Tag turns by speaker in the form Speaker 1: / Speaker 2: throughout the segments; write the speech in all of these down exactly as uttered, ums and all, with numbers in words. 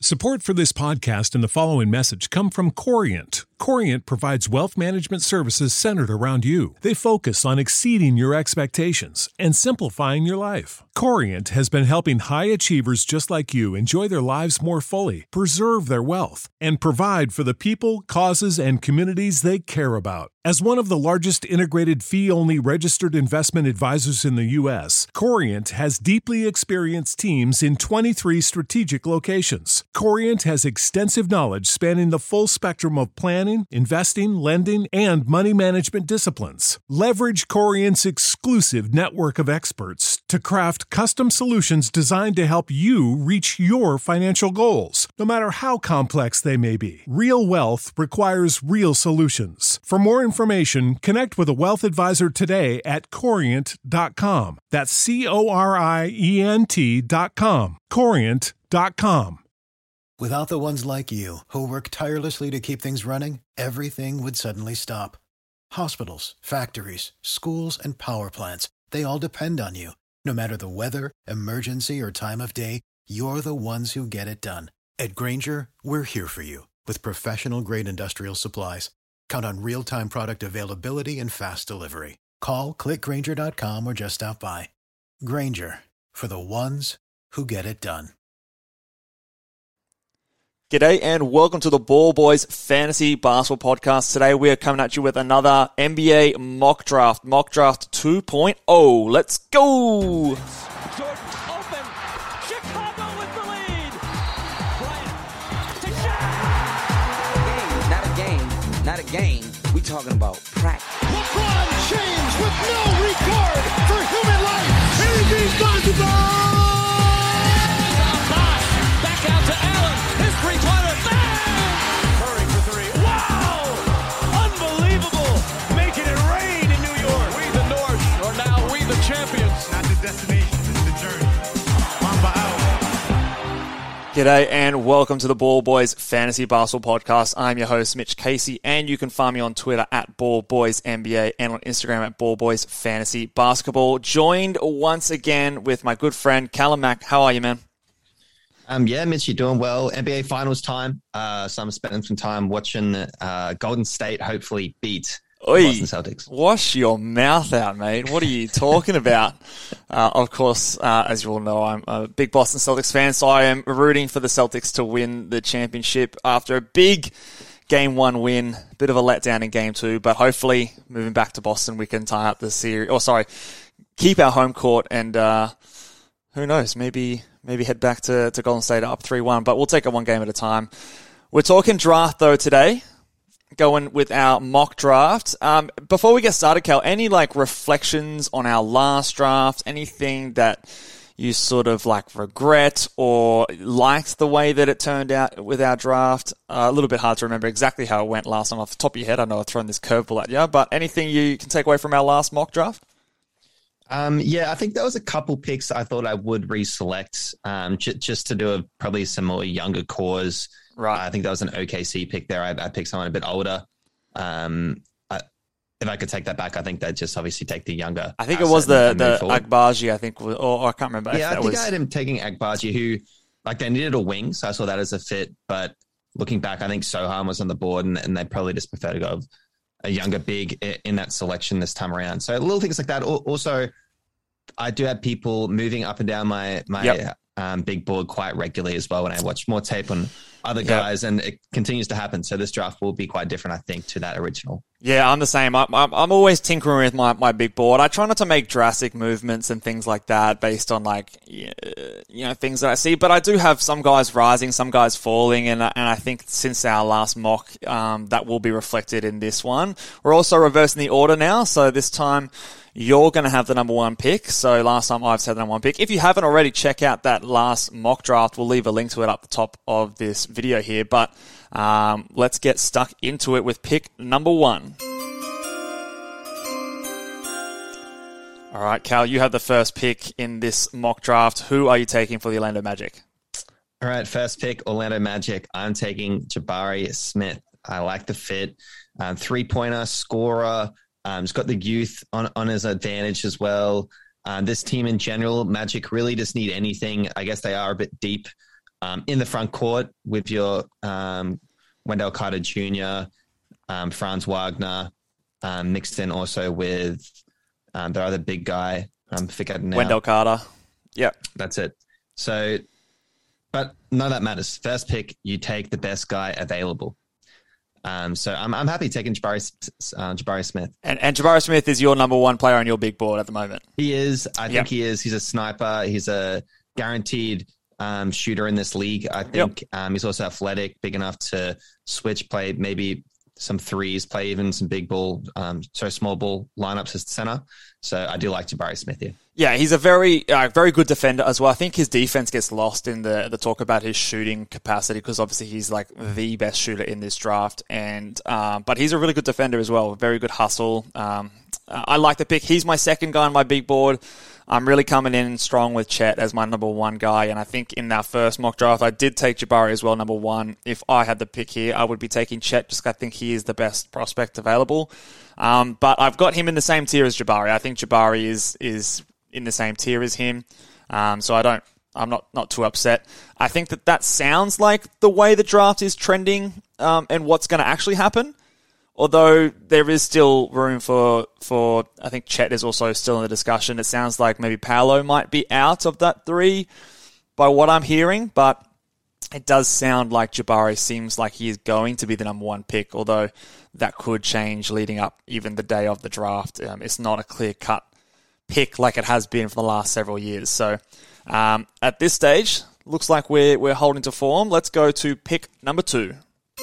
Speaker 1: Support for this podcast and the following message come from Corient. Corient provides wealth management services centered around you. They focus on exceeding your expectations and simplifying your life. Corient has been helping high achievers just like you enjoy their lives more fully, preserve their wealth, and provide for the people, causes, and communities they care about. As one of the largest integrated fee-only registered investment advisors in the U S, Corient has deeply experienced teams in twenty-three strategic locations. Corient has extensive knowledge spanning the full spectrum of planning, investing, lending, and money management disciplines. Leverage Corient's exclusive network of experts to craft custom solutions designed to help you reach your financial goals, no matter how complex they may be. Real wealth requires real solutions. For more information, connect with a wealth advisor today at corient dot com. That's C O R I E N T dot com. corient dot com.
Speaker 2: Without the ones like you, who work tirelessly to keep things running, everything would suddenly stop. Hospitals, factories, schools, and power plants, they all depend on you. No matter the weather, emergency, or time of day, you're the ones who get it done. At Grainger, we're here for you with professional-grade industrial supplies. Count on real-time product availability and fast delivery. Call, click grainger dot com, or just stop by. Grainger, for the ones who get it done.
Speaker 3: G'day and welcome to the Ball Boys Fantasy Basketball Podcast. Today we are coming at you with another N B A mock draft, mock draft two point oh. Let's go!
Speaker 4: Jordan open, Chicago with the lead. Bryant to Shaq.
Speaker 5: Not a game, not a game. We talking about practice.
Speaker 6: LeBron James with no regard for human life. Anything's possible.
Speaker 4: Back out to Allen. His three-pointer. Bang! Curry for three. Wow! Unbelievable. Making it rain in New York. We the North are now we the champions.
Speaker 6: Not the destination, it's the journey. Mamba out.
Speaker 3: G'day and welcome to the Ball Boys Fantasy Basketball Podcast. I'm your host, Mitch Casey, and you can find me on Twitter at Ball Boys N B A and on Instagram at Ball Boys Fantasy Basketball. Joined once again with my good friend, Callum Mack. How are you, man?
Speaker 7: Um, yeah, Mitch, you're doing well. N B A Finals time, uh, so I'm spending some time watching uh, Golden State hopefully beat the
Speaker 3: Oi,
Speaker 7: Boston Celtics.
Speaker 3: Wash your mouth out, mate. What are you talking about? Uh, of course, uh, as you all know, I'm a big Boston Celtics fan, so I am rooting for the Celtics to win the championship after a big game one win. Bit of a letdown in game two, but hopefully moving back to Boston, we can tie up the series. Oh, sorry, keep our home court and uh, who knows, maybe... Maybe head back to, to Golden State up three one, but we'll take it one game at a time. We're talking draft, though, today, going with our mock draft. Um, before we get started, Cal, any, like, reflections on our last draft? Anything that you sort of, like, regret or liked the way that it turned out with our draft? Uh, a little bit hard to remember exactly how it went last time off the top of your head. I know I've thrown this curveball at you, but anything you can take away from our last mock draft?
Speaker 7: Um, yeah, I think there was a couple picks I thought I would reselect um, j- just to do a, probably some more younger cores.
Speaker 3: Right.
Speaker 7: Uh, I think that was an O K C pick there. I, I picked someone a bit older. Um, I, if I could take that back, I think they'd just obviously take the younger.
Speaker 3: I think it was the, the Agbaji, I think, or, or I can't remember.
Speaker 7: Yeah,
Speaker 3: if
Speaker 7: I
Speaker 3: that
Speaker 7: think
Speaker 3: was...
Speaker 7: I had him taking Agbaji, who, like, they needed a wing, so I saw that as a fit. But looking back, I think Sohan was on the board, and, and they probably just prefer to go a younger big in that selection this time around. So little things like that. Also, I do have people moving up and down my my yep. um, big board quite regularly as well when I watch more tape on other guys, yep. and it continues to happen. So this draft will be quite different, I think, to that original.
Speaker 3: Yeah, I'm the same. I'm, I'm, I'm always tinkering with my, my big board. I try not to make drastic movements and things like that based on, like, you know, things that I see. But I do have some guys rising, some guys falling, and, and I think since our last mock, um, that will be reflected in this one. We're also reversing the order now, so this time you're going to have the number one pick. So last time I've said the number one pick. If you haven't already, check out that last mock draft. We'll leave a link to it up the top of this video here. But um, let's get stuck into it with pick number one. All right, Cal, you have the first pick in this mock draft. Who are you taking for the Orlando Magic?
Speaker 7: All right, first pick, Orlando Magic. I'm taking Jabari Smith. I like the fit. Um, three-pointer, scorer. Um, he's got the youth on, on his advantage as well. Um, this team in general, Magic really just need anything. I guess they are a bit deep Um, in the front court with your um, Wendell Carter Junior, um, Franz Wagner, um, mixed in also with um, their other big guy. I'm forgetting now.
Speaker 3: Wendell Carter. Yep.
Speaker 7: That's it. So, but none of that matters. First pick, you take the best guy available. Um, so I'm I'm happy taking Jabari, uh, Jabari Smith.
Speaker 3: And, and Jabari Smith is your number one player on your big board at the moment.
Speaker 7: He is. I
Speaker 3: yep.
Speaker 7: think he is. He's a sniper. He's a guaranteed um, shooter in this league. I think yep. um, he's also athletic, big enough to switch, play maybe some threes, play even some big ball, um, so small ball lineups as center. So I do like Jabari Smith here.
Speaker 3: Yeah, he's a very, uh, very good defender as well. I think his defense gets lost in the the talk about his shooting capacity because obviously he's like the best shooter in this draft, and um, but he's a really good defender as well. Very good hustle. Um, I like the pick. He's my second guy on my big board. I'm really coming in strong with Chet as my number one guy, and I think in that first mock draft, I did take Jabari as well, number one. If I had the pick here, I would be taking Chet just because I think he is the best prospect available. Um, but I've got him in the same tier as Jabari. I think Jabari is is in the same tier as him, um, so I don't. I'm not not too upset. I think that that sounds like the way the draft is trending, um, and what's going to actually happen. Although there is still room for, for, I think Chet is also still in the discussion. It sounds like maybe Paolo might be out of that three by what I'm hearing, but it does sound like Jabari seems like he is going to be the number one pick, although that could change leading up even the day of the draft. Um, it's not a clear-cut pick like it has been for the last several years. So um, at this stage, looks like we're, we're holding to form. Let's go to pick number two.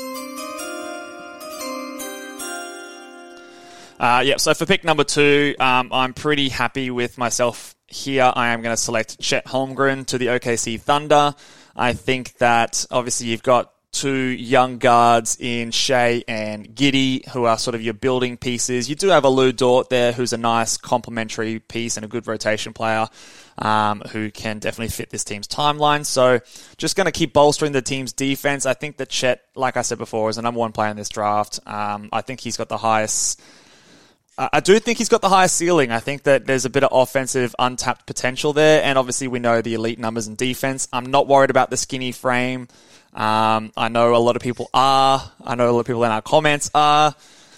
Speaker 3: Uh, yeah, so for pick number two, um, I'm pretty happy with myself here. I am going to select Chet Holmgren to the O K C Thunder. I think that obviously you've got two young guards in Shea and Giddey, who are sort of your building pieces. You do have a Lou Dort there, who's a nice complementary piece and a good rotation player, um, who can definitely fit this team's timeline. So just going to keep bolstering the team's defense. I think that Chet, like I said before, is the number one player in this draft. Um, I think he's got the highest... I do think he's got the highest ceiling. I think that there's a bit of offensive untapped potential there, and obviously we know the elite numbers in defense. I'm not worried about the skinny frame. Um, I know a lot of people are. I know a lot of people in our comments are.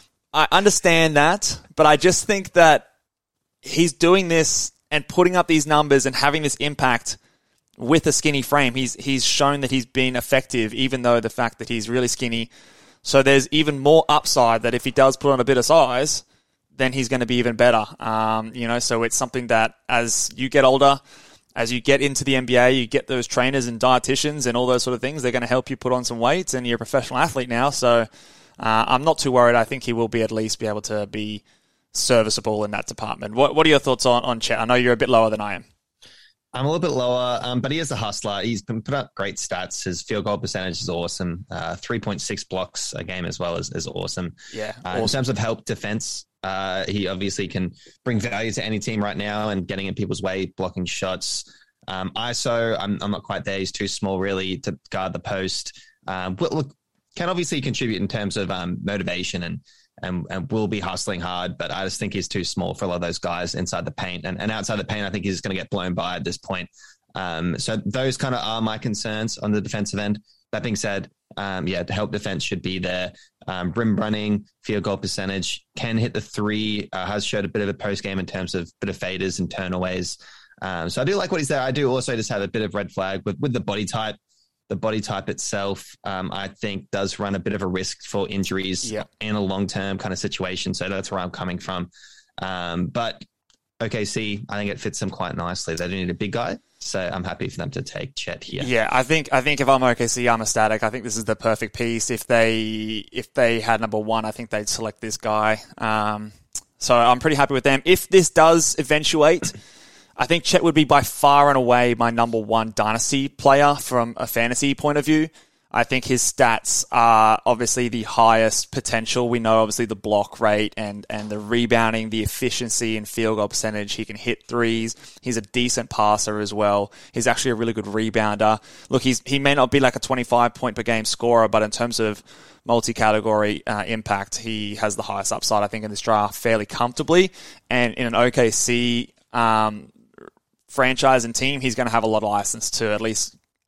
Speaker 3: I understand that, but I just think that he's doing this and putting up these numbers and having this impact with a skinny frame. He's he's shown that he's been effective, even though the fact that he's really skinny. So there's even more upside that if he does put on a bit of size, then he's going to be even better. Um, you know, so it's something that as you get older, as you get into the N B A, you get those trainers and dietitians and all those sort of things. They're going to help you put on some weight, and you're a professional athlete now. So uh, I'm not too worried. I think he will be at least be able to be serviceable in that department. What What are your thoughts on, on Chet? I know you're a bit lower than I am.
Speaker 7: I'm a little bit lower, um, but he is a hustler. He's been put up great stats. His field goal percentage is awesome. Uh, three point six blocks a game as well is, is awesome.
Speaker 3: Yeah.
Speaker 7: Uh,
Speaker 3: awesome.
Speaker 7: In terms of help defense, uh, he obviously can bring value to any team right now and getting in people's way, blocking shots. Um, I S O, I'm, I'm not quite there. He's too small really to guard the post. Um, but look, can obviously contribute in terms of um, motivation and And, and will be hustling hard, but I just think he's too small for a lot of those guys inside the paint. And, and outside the paint, I think he's going to get blown by at this point. Um, so those kind of are my concerns on the defensive end. That being said, um, yeah, the help defense should be there. Um, rim running, field goal percentage, can hit the three, uh, has showed a bit of a post game in terms of bit of faders and turnaways. Um, so I do like what he's there. I do also just have a bit of red flag with, with the body type. The body type itself, um, I think, does run a bit of a risk for injuries
Speaker 3: yeah.
Speaker 7: in a long-term kind of situation. So that's where I'm coming from. Um, but O K C, I think it fits them quite nicely. They don't need a big guy, so I'm happy for them to take Chet here.
Speaker 3: Yeah, I think I think if I'm O K C, I'm ecstatic. I think this is the perfect piece. If they if they had number one, I think they'd select this guy. Um, so I'm pretty happy with them. If this does eventuate, I think Chet would be by far and away my number one dynasty player from a fantasy point of view. I think his stats are obviously the highest potential. We know obviously the block rate and, and the rebounding, the efficiency and field goal percentage. He can hit threes. He's a decent passer as well. He's actually a really good rebounder. Look, he's he may not be like a twenty-five point per game scorer, but in terms of multi-category uh, impact, he has the highest upside, I think, in this draft fairly comfortably. And in an O K C um, franchise and team, he's going to have a lot of license to at least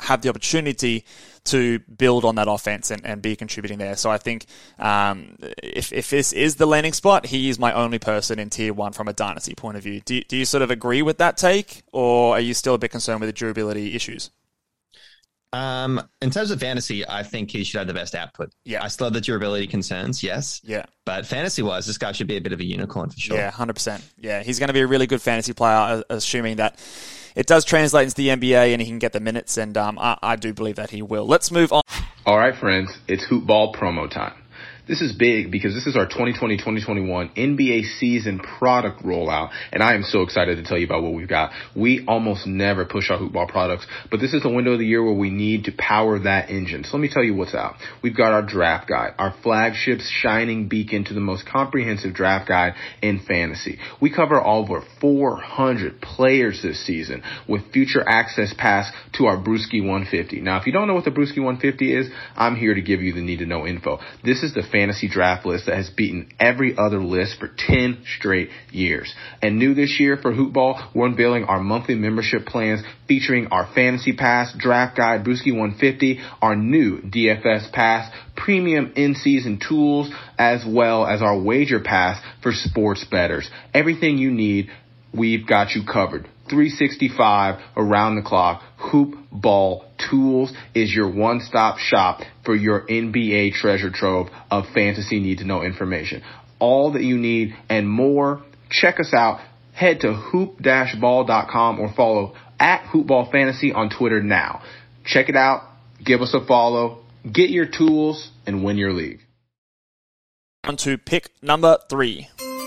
Speaker 3: have the opportunity to build on that offense and, and be contributing there. So I think um, if if this is the landing spot, he is my only person in tier one from a dynasty point of view. Do, do you sort of agree with that take, or are you still a bit concerned with the durability issues?
Speaker 7: Um, in terms of fantasy, I think he should have the best output.
Speaker 3: Yeah.
Speaker 7: I still have the durability concerns, yes.
Speaker 3: Yeah.
Speaker 7: But fantasy-wise, this guy should be a bit of a unicorn for sure.
Speaker 3: Yeah, one hundred percent. Yeah, he's going to be a really good fantasy player, assuming that it does translate into the N B A and he can get the minutes, and um, I, I do believe that he will. Let's move on.
Speaker 8: All right, friends, it's Hoopball promo time. This is big because this is our twenty twenty twenty twenty-one N B A season product rollout, and I am so excited to tell you about what we've got. We almost never push our Hoopball products, but this is the window of the year where we need to power that engine. So let me tell you what's out. We've got our draft guide, our flagship shining beacon to the most comprehensive draft guide in fantasy. We cover over four hundred players this season with future access pass to our Brewski one fifty. Now, if you don't know what the Brewski one fifty is, I'm here to give you the need to know info. This is the fantasy draft list that has beaten every other list for ten straight years. And new this year for Hoopball, we're unveiling our monthly membership plans featuring our Fantasy Pass, Draft Guide, Brewski one fifty, our new D F S Pass, premium in-season tools, as well as our Wager Pass for sports bettors. Everything you need, we've got you covered. three sixty-five around the clock. Hoop Ball Tools is your one-stop shop for your N B A treasure trove of fantasy need-to-know information. All that you need and more. Check us out. Head to hoop dash ball dot com or follow at Hoopball Fantasy on Twitter now. Check it out. Give us a follow. Get your tools and win your league.
Speaker 3: On to pick number three.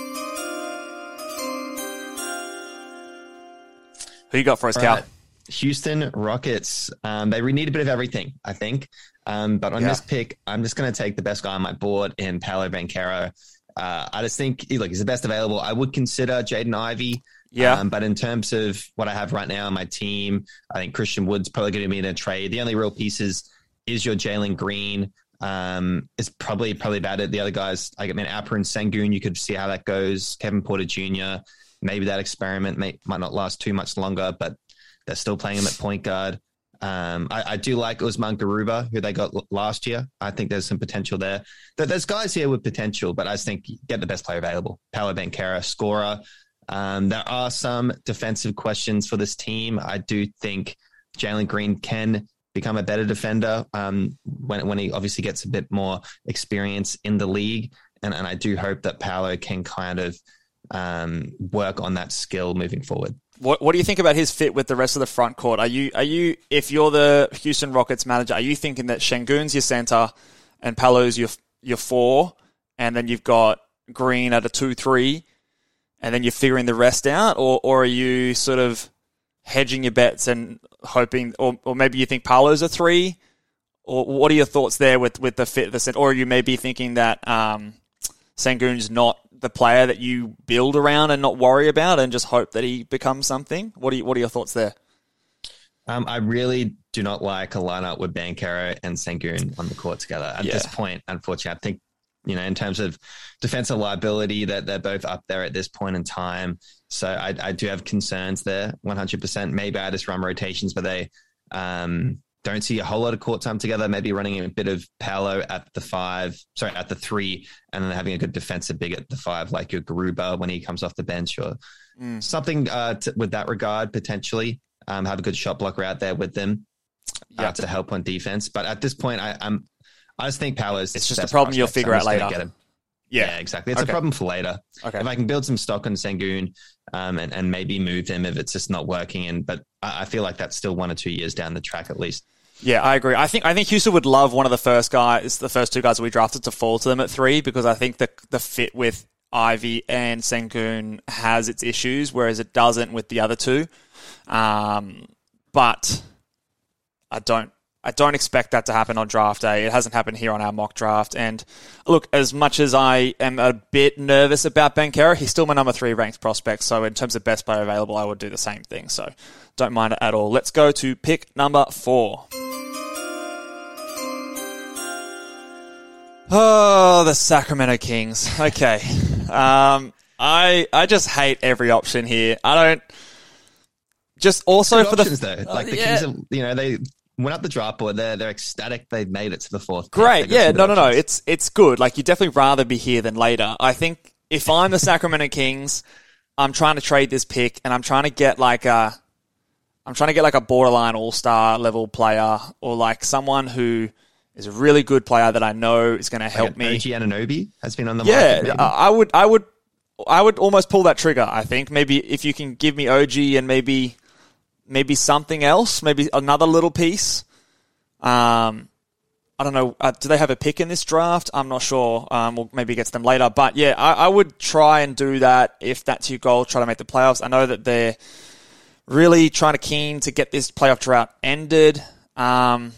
Speaker 3: Who you got for us, Cal?
Speaker 7: Right. Houston Rockets. Um, they need a bit of everything, I think. Um, but on
Speaker 3: yeah.
Speaker 7: this pick, I'm just going to take the best guy on my board in Paolo Banchero. Uh, I just think, look, he's the best available. I would consider Jaden Ivey.
Speaker 3: Yeah.
Speaker 7: Um, but in terms of what I have right now on my team, I think Christian Wood's probably going to be in a trade. The only real pieces is your Jalen Green. Um, it's probably probably about it. The other guys, I mean, Alperen Sengun, you could see how that goes. Kevin Porter Junior Maybe that experiment may, might not last too much longer, but they're still playing him at point guard. Um, I, I do like Usman Garuba, who they got l- last year. I think there's some potential there. There's guys here with potential, but I just think get the best player available. Paolo Banchero, scorer. Um, there are some defensive questions for this team. I do think Jalen Green can become a better defender um, when when he obviously gets a bit more experience in the league. And, and I do hope that Paolo can kind of um, work on that skill moving forward.
Speaker 3: What What do you think about his fit with the rest of the front court? Are you are you if you're the Houston Rockets manager, are you thinking that Şengün's your center and Paolo's your your four, and then you've got Green at a two three, and then you're figuring the rest out, or or are you sort of hedging your bets and hoping, or or maybe you think Paolo's a three, or what are your thoughts there with, with the fit of the center, or are you maybe thinking that um, Şengün's not the player that you build around and not worry about and just hope that he becomes something? What are you, what are your thoughts there?
Speaker 7: Um, I really do not like a lineup with Banchero and Şengün on the court together. At
Speaker 3: Yeah.
Speaker 7: this point, unfortunately, I think, you know, in terms of defensive liability, that they're both up there at this point in time. So I, I do have concerns there, one hundred percent. Maybe I just run rotations, but they um, don't see a whole lot of court time together. Maybe running a bit of Paolo at the five, sorry, at the three, and then having a good defensive big at the five, like your Garuba when he comes off the bench, or
Speaker 3: Mm.
Speaker 7: something uh, to, with that regard, potentially. Um, have a good shot blocker out there with them uh,
Speaker 3: Yeah.
Speaker 7: to help on defense. But at this point, I, I'm I just think Paolo's
Speaker 3: It's
Speaker 7: the
Speaker 3: just a
Speaker 7: best
Speaker 3: problem you'll
Speaker 7: prospect,
Speaker 3: figure
Speaker 7: so I'm
Speaker 3: out
Speaker 7: just gonna
Speaker 3: later.
Speaker 7: Get him.
Speaker 3: Yeah.
Speaker 7: Yeah, exactly. It's
Speaker 3: Okay.
Speaker 7: a problem for later.
Speaker 3: Okay.
Speaker 7: If I can build some stock on Şengün um, and, and maybe move him if it's just not working. And but I, I feel like that's still one or two years down the track at least.
Speaker 3: Yeah, I agree. I think I think Houston would love one of the first guys, the first two guys that we drafted, to fall to them at three, because I think the the fit with Ivy and Şengün has its issues, whereas it doesn't with the other two. Um, but I don't I don't expect that to happen on draft day. It hasn't happened here on our mock draft. And look, as much as I am a bit nervous about Banchero, he's still my number three ranked prospect. So in terms of best player available, I would do the same thing. So don't mind it at all. Let's go to pick number four. Oh, the Sacramento Kings. Okay. Um, I I just hate every option here. I don't... Just also
Speaker 7: Good
Speaker 3: for
Speaker 7: options,
Speaker 3: the...
Speaker 7: though. Like the
Speaker 3: yeah.
Speaker 7: Kings, are, you know, they went up the draft board. They're they're ecstatic they've made it to the fourth.
Speaker 3: Great, yeah, no, no, no. It's it's good. Like, you'd definitely rather be here than later. I think if I'm the Sacramento Kings, I'm trying to trade this pick, and I'm trying to get like a, I'm trying to get like a borderline all-star level player, or like someone who is a really good player that I know is going to help
Speaker 7: like
Speaker 3: me.
Speaker 7: O G Anunoby has been on the
Speaker 3: yeah,
Speaker 7: market.
Speaker 3: Yeah, I would, I would, I would almost pull that trigger. I think maybe if you can give me O G and maybe. Maybe something else, maybe another little piece. Um, I don't know. Uh, do they have a pick in this draft? I'm not sure. Um, we'll maybe get to them later. But yeah, I, I would try and do that if that's your goal, try to make the playoffs. I know that they're really trying to keen to get this playoff drought ended. Um,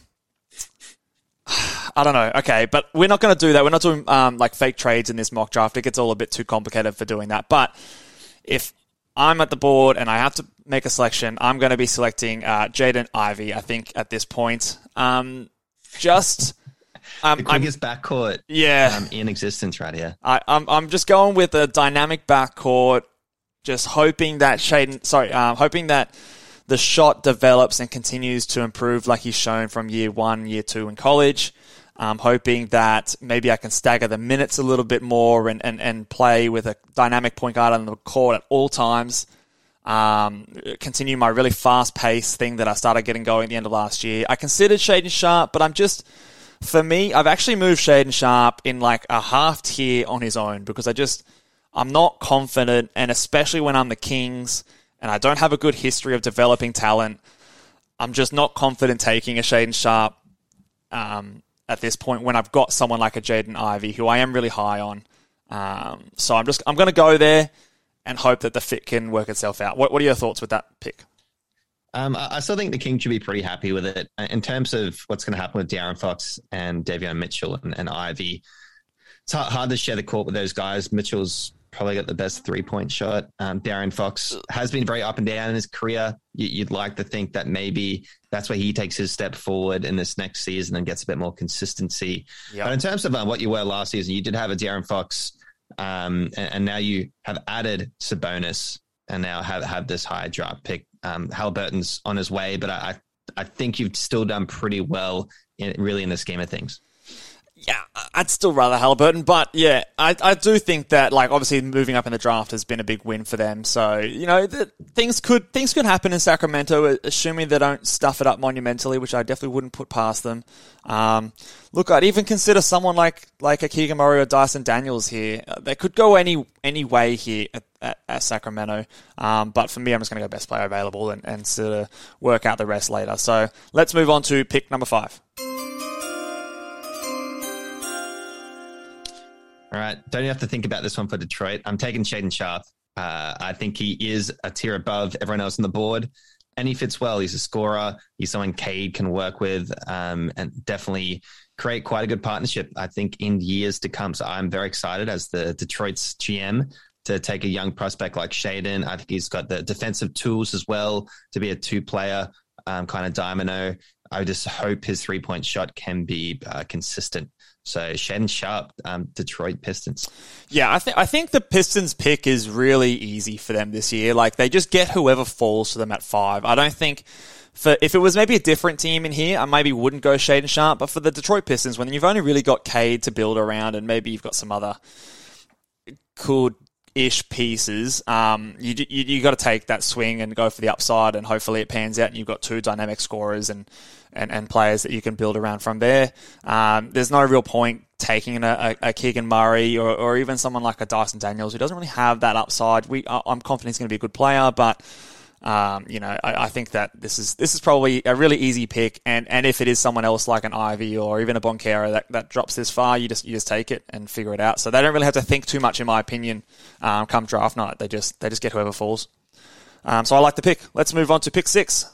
Speaker 3: I don't know. Okay, but we're not going to do that. We're not doing um, like fake trades in this mock draft. It gets all a bit too complicated for doing that. But if I'm at the board and I have to make a selection, I'm going to be selecting uh, Jaden Ivey, I think, at this point. Um, just... Um,
Speaker 7: the quickest I'm, backcourt
Speaker 3: yeah.
Speaker 7: um, in existence right here.
Speaker 3: I, I'm, I'm just going with a dynamic backcourt, just hoping that Shaden... Sorry, um, hoping that the shot develops and continues to improve like he's shown from year one, year two in college. I'm hoping that maybe I can stagger the minutes a little bit more and, and, and play with a dynamic point guard on the court at all times. Um, continue my really fast-paced thing that I started getting going at the end of last year. I considered Shaden Sharp, but I'm just... For me, I've actually moved Shaden Sharp in like a half tier on his own because I just... I'm not confident, and especially when I'm the Kings and I don't have a good history of developing talent, I'm just not confident taking a Shaden Sharp um, at this point when I've got someone like a Jaden Ivey, who I am really high on. Um, so I'm just I'm going to go there and hope that the fit can work itself out. What What are your thoughts with that pick?
Speaker 7: Um, I still think the Kings should be pretty happy with it. In terms of what's going to happen with De'Aaron Fox and Davion Mitchell and, and Ivey, it's hard to share the court with those guys. Mitchell's probably got the best three-point shot. Um, De'Aaron Fox has been very up and down in his career. You, you'd like to think that maybe that's where he takes his step forward in this next season and gets a bit more consistency. Yep. But in terms of uh, what you were last season, you did have a De'Aaron Fox, um, and, and now you have added Sabonis and now have, have this high draft pick. Um, Haliburton's on his way, but I, I think you've still done pretty well in, really in the scheme of things.
Speaker 3: Yeah, I'd still rather Haliburton, but yeah, I, I do think that, like, obviously moving up in the draft has been a big win for them. So, you know, the, things could things could happen in Sacramento, assuming they don't stuff it up monumentally, which I definitely wouldn't put past them. Um, look, I'd even consider someone like like a Keegan Murray or Dyson Daniels here. They could go any any way here at, at, at Sacramento, um, but for me, I'm just going to go best player available and, and sort of work out the rest later. So let's move on to pick number five.
Speaker 7: All right. Don't you have to think about this one for Detroit? I'm taking Shaden Sharp. Uh, I think he is a tier above everyone else on the board, and he fits well. He's a scorer. He's someone Cade can work with, um, and definitely create quite a good partnership, I think, in years to come. So I'm very excited as the Detroit's G M to take a young prospect like Shaden. I think he's got the defensive tools as well to be a two-player um, kind of domino. I just hope his three-point shot can be uh, consistent. So Shaden Sharp, um, Detroit Pistons.
Speaker 3: Yeah, I think I think the Pistons pick is really easy for them this year. Like, they just get whoever falls to them at five. I don't think for if it was maybe a different team in here, I maybe wouldn't go Shaden Sharp. But for the Detroit Pistons, when you've only really got Cade to build around, and maybe you've got some other cool-ish pieces, um, you you you got to take that swing and go for the upside, and hopefully it pans out, and you've got two dynamic scorers and. And, and players that you can build around from there. Um, there's no real point taking a, a, a Keegan Murray or, or even someone like a Dyson Daniels who doesn't really have that upside. We, I'm confident he's going to be a good player, but um, you know, I, I think that this is this is probably a really easy pick. And, and if it is someone else like an Ivy or even a Boncaro that, that drops this far, you just you just take it and figure it out. So they don't really have to think too much, in my opinion. Um, come draft night, they just they just get whoever falls. Um, so I like the pick. Let's move on to pick six.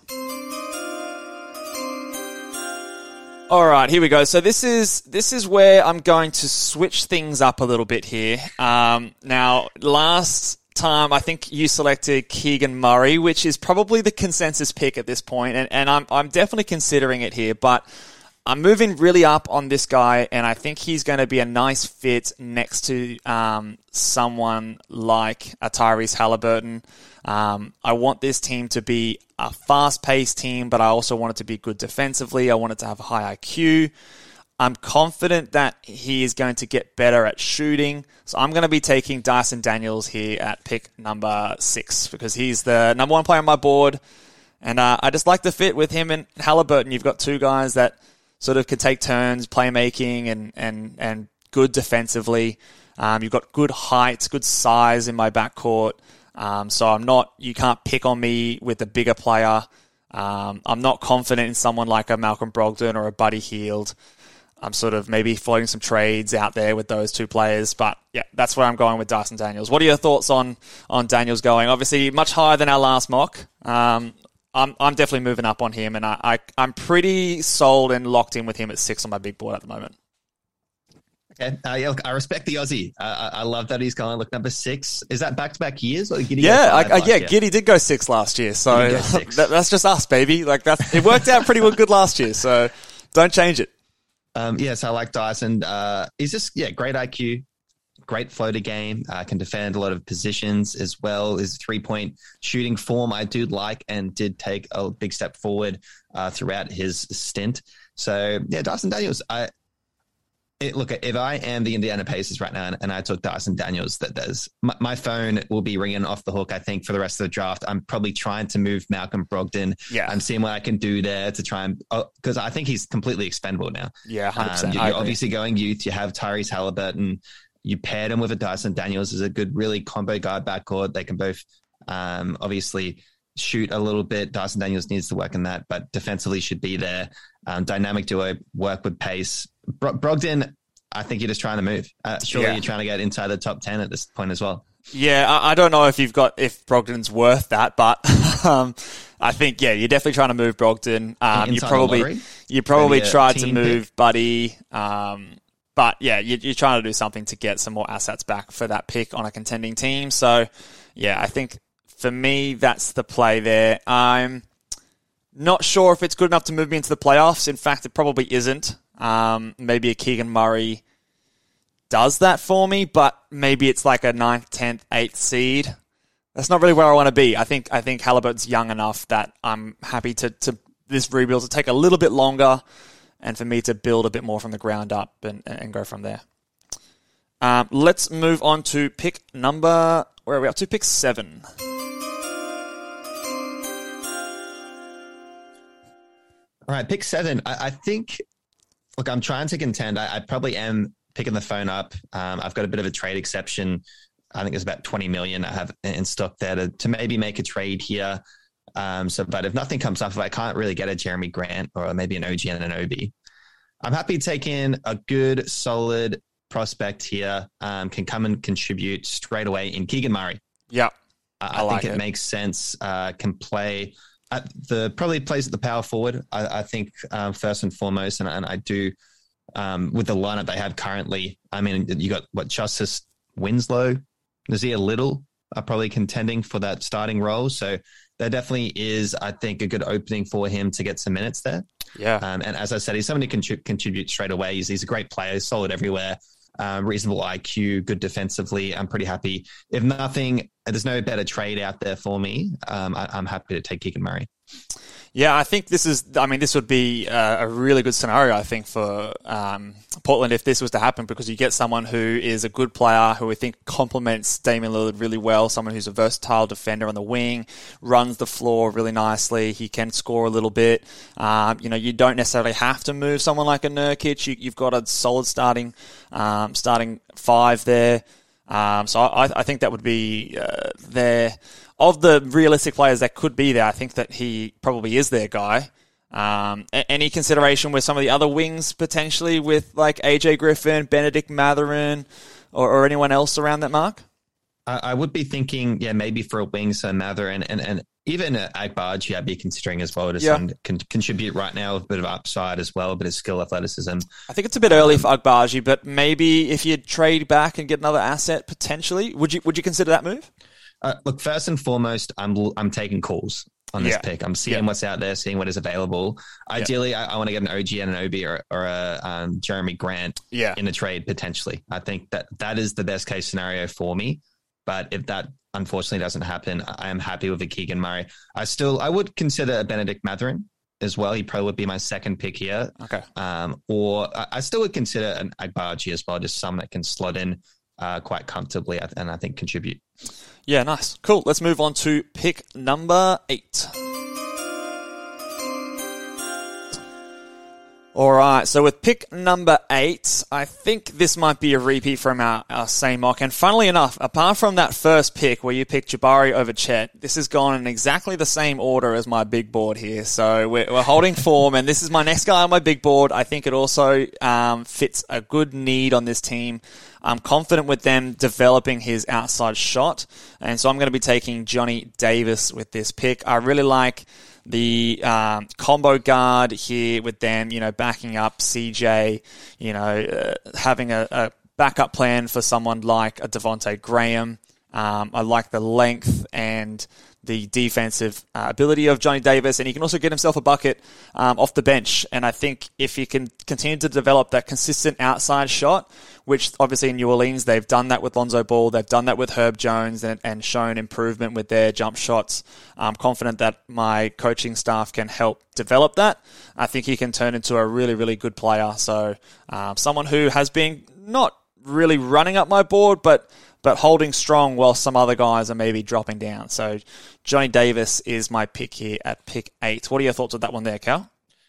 Speaker 3: All right, here we go. So this is this is where I'm going to switch things up a little bit here. Um, now, last time I think you selected Keegan Murray, which is probably the consensus pick at this point, and, and I'm I'm definitely considering it here. But I'm moving really up on this guy, and I think he's going to be a nice fit next to um, someone like a Tyrese Halliburton. Um, I want this team to be a fast-paced team, but I also want it to be good defensively. I want it to have a high I Q. I'm confident that he is going to get better at shooting. So I'm going to be taking Dyson Daniels here at pick number six because he's the number one player on my board. And uh, I just like the fit with him and Halliburton. You've got two guys that sort of can take turns, playmaking and and, and good defensively. Um, you've got good height, good size in my backcourt. Um, so I'm not, you can't pick on me with a bigger player. Um, I'm not confident in someone like a Malcolm Brogdon or a Buddy Hield. I'm sort of maybe floating some trades out there with those two players. But yeah, that's where I'm going with Dyson Daniels. What are your thoughts on on Daniels going? Obviously, much higher than our last mock. Um, I'm I'm definitely moving up on him, and I, I, I'm pretty sold and locked in with him at six on my big board at the moment.
Speaker 7: Okay, uh, yeah, look, I respect the Aussie. Uh, I, I love that he's going. Look, number six. Is that back-to-back years? Or Giddy
Speaker 3: yeah, I, I, yeah,
Speaker 7: year?
Speaker 3: Giddy did go six last year, so
Speaker 7: six.
Speaker 3: that, that's just us, baby. Like that's it worked out pretty well good last year, so don't change it.
Speaker 7: Um, yes, I like Dyson. Uh, he's just, yeah, great I Q, great floater game, uh, can defend a lot of positions as well. His three-point shooting form I do like and did take a big step forward uh, throughout his stint. So, yeah, Dyson Daniels, I it, look, if I am the Indiana Pacers right now and, and I took Dyson Daniels, that does my, my phone will be ringing off the hook, I think, for the rest of the draft. I'm probably trying to move Malcolm Brogdon.
Speaker 3: Yeah.
Speaker 7: I'm seeing what I can do there to try and, because oh, I think he's completely expendable now.
Speaker 3: Yeah, one hundred percent.
Speaker 7: Um, you're obviously going youth. You have Tyrese Halliburton. You paired him with a Dyson Daniels as a good, really combo guard backcourt. They can both um, obviously shoot a little bit. Dyson Daniels needs to work on that, but defensively should be there. Um, dynamic duo, work with pace. Bro- Brogdon, I think you're just trying to move. Uh, surely
Speaker 3: yeah.
Speaker 7: you're trying to get inside the top ten at this point as well.
Speaker 3: Yeah, I, I don't know if you've got if Brogdon's worth that, but um, I think yeah, you're definitely trying to move Brogdon. Um, you probably you probably tried to move pick. Buddy. Um, But yeah, you're trying to do something to get some more assets back for that pick on a contending team. So yeah, I think for me, that's the play there. I'm not sure if it's good enough to move me into the playoffs. In fact, it probably isn't. Um, maybe a Keegan Murray does that for me, but maybe it's like a ninth, tenth, eighth seed. That's not really where I want to be. I think I think Halliburton's young enough that I'm happy to, to this rebuild to take a little bit longer and for me to build a bit more from the ground up and, and go from there. Um, let's move on to pick number... Where are we up to? Pick seven.
Speaker 7: All right, pick seven. I, I think... Look, I'm trying to contend. I, I probably am picking the phone up. Um, I've got a bit of a trade exception. I think it's about twenty million I have in stock there to, to maybe make a trade here. Um, so, but if nothing comes up, if I can't really get a Jeremy Grant or maybe an O G and an Obi, I'm happy to take in a good, solid prospect here. Um, can come and contribute straight away in Keegan Murray.
Speaker 3: Yeah,
Speaker 7: I,
Speaker 3: I,
Speaker 7: I
Speaker 3: like
Speaker 7: think it,
Speaker 3: it
Speaker 7: makes sense. Uh, can play at the probably plays at the power forward. I, I think um, first and foremost, and, and I do um, with the lineup they have currently. I mean, you got what Justice Winslow, Nazir Little are probably contending for that starting role. So there definitely is, I think, a good opening for him to get some minutes there.
Speaker 3: Yeah.
Speaker 7: Um, and as I said, he's somebody who can contribute straight away. He's, he's a great player, solid everywhere, um, reasonable I Q, good defensively. I'm pretty happy. If nothing, there's no better trade out there for me. Um, I, I'm happy to take Keegan Murray.
Speaker 3: Yeah, I think this is, I mean, this would be a, a really good scenario, I think, for um, Portland if this was to happen, because you get someone who is a good player who we think complements Damian Lillard really well, someone who's a versatile defender on the wing, runs the floor really nicely, he can score a little bit. Um, you know, you don't necessarily have to move someone like a Nurkic. You, you've got a solid starting um, starting five there. Um, so I, I think that would be uh, there. Of the realistic players that could be there, I think that he probably is their guy. Um, any consideration with some of the other wings potentially with like A J Griffin, Benedict Mathurin, or, or anyone else around that mark?
Speaker 7: I, I would be thinking, yeah, maybe for a wing, so Mathurin and, and even uh, Agbaji I'd be considering as well to
Speaker 3: yeah.
Speaker 7: some, can contribute right now with a bit of upside as well, a bit of skill, athleticism.
Speaker 3: I think it's a bit early for Agbaji, but maybe if you trade back and get another asset potentially, would you would you consider that move?
Speaker 7: Uh, look, first and foremost, I'm I'm taking calls. on this
Speaker 3: Yeah.
Speaker 7: pick. I'm seeing
Speaker 3: Yeah.
Speaker 7: what's out there, seeing what is available. Ideally, yeah. I, I want to get an O G and an Obi or, or a um, Jeremy Grant
Speaker 3: yeah.
Speaker 7: in a trade potentially. I think that that is the best case scenario for me. But if that unfortunately doesn't happen, I am happy with a Keegan Murray. I still, I would consider a Benedict Mathurin as well. He probably would be my second pick here.
Speaker 3: Okay.
Speaker 7: Um, or I, I still would consider an Agbaji as well, just someone that can slot in uh, quite comfortably and I think contribute.
Speaker 3: Yeah, nice. Cool. Let's move on to pick number eight. All right, so with pick number eight, I think this might be a repeat from our, our same mock. And funnily enough, apart from that first pick where you picked Jabari over Chet, this has gone in exactly the same order as my big board here. So we're, we're holding form, and this is my next guy on my big board. I think it also um, fits a good need on this team. I'm confident with them developing his outside shot, and so I'm going to be taking Johnny Davis with this pick. I really like the um, combo guard here with them, you know, backing up C J, you know, uh, having a, a backup plan for someone like a Devontae Graham. Um, I like the length and the defensive uh, ability of Johnny Davis, and he can also get himself a bucket um, off the bench. And I think if he can continue to develop that consistent outside shot, which obviously in New Orleans they've done that with Lonzo Ball, they've done that with Herb Jones, and, and shown improvement with their jump shots. I'm confident that my coaching staff can help develop that. I think he can turn into a really, really good player. So um, someone who has been not really running up my board, but but holding strong while some other guys are maybe dropping down. So Johnny Davis is my pick here at pick eight. What are your thoughts on that one there, Cal?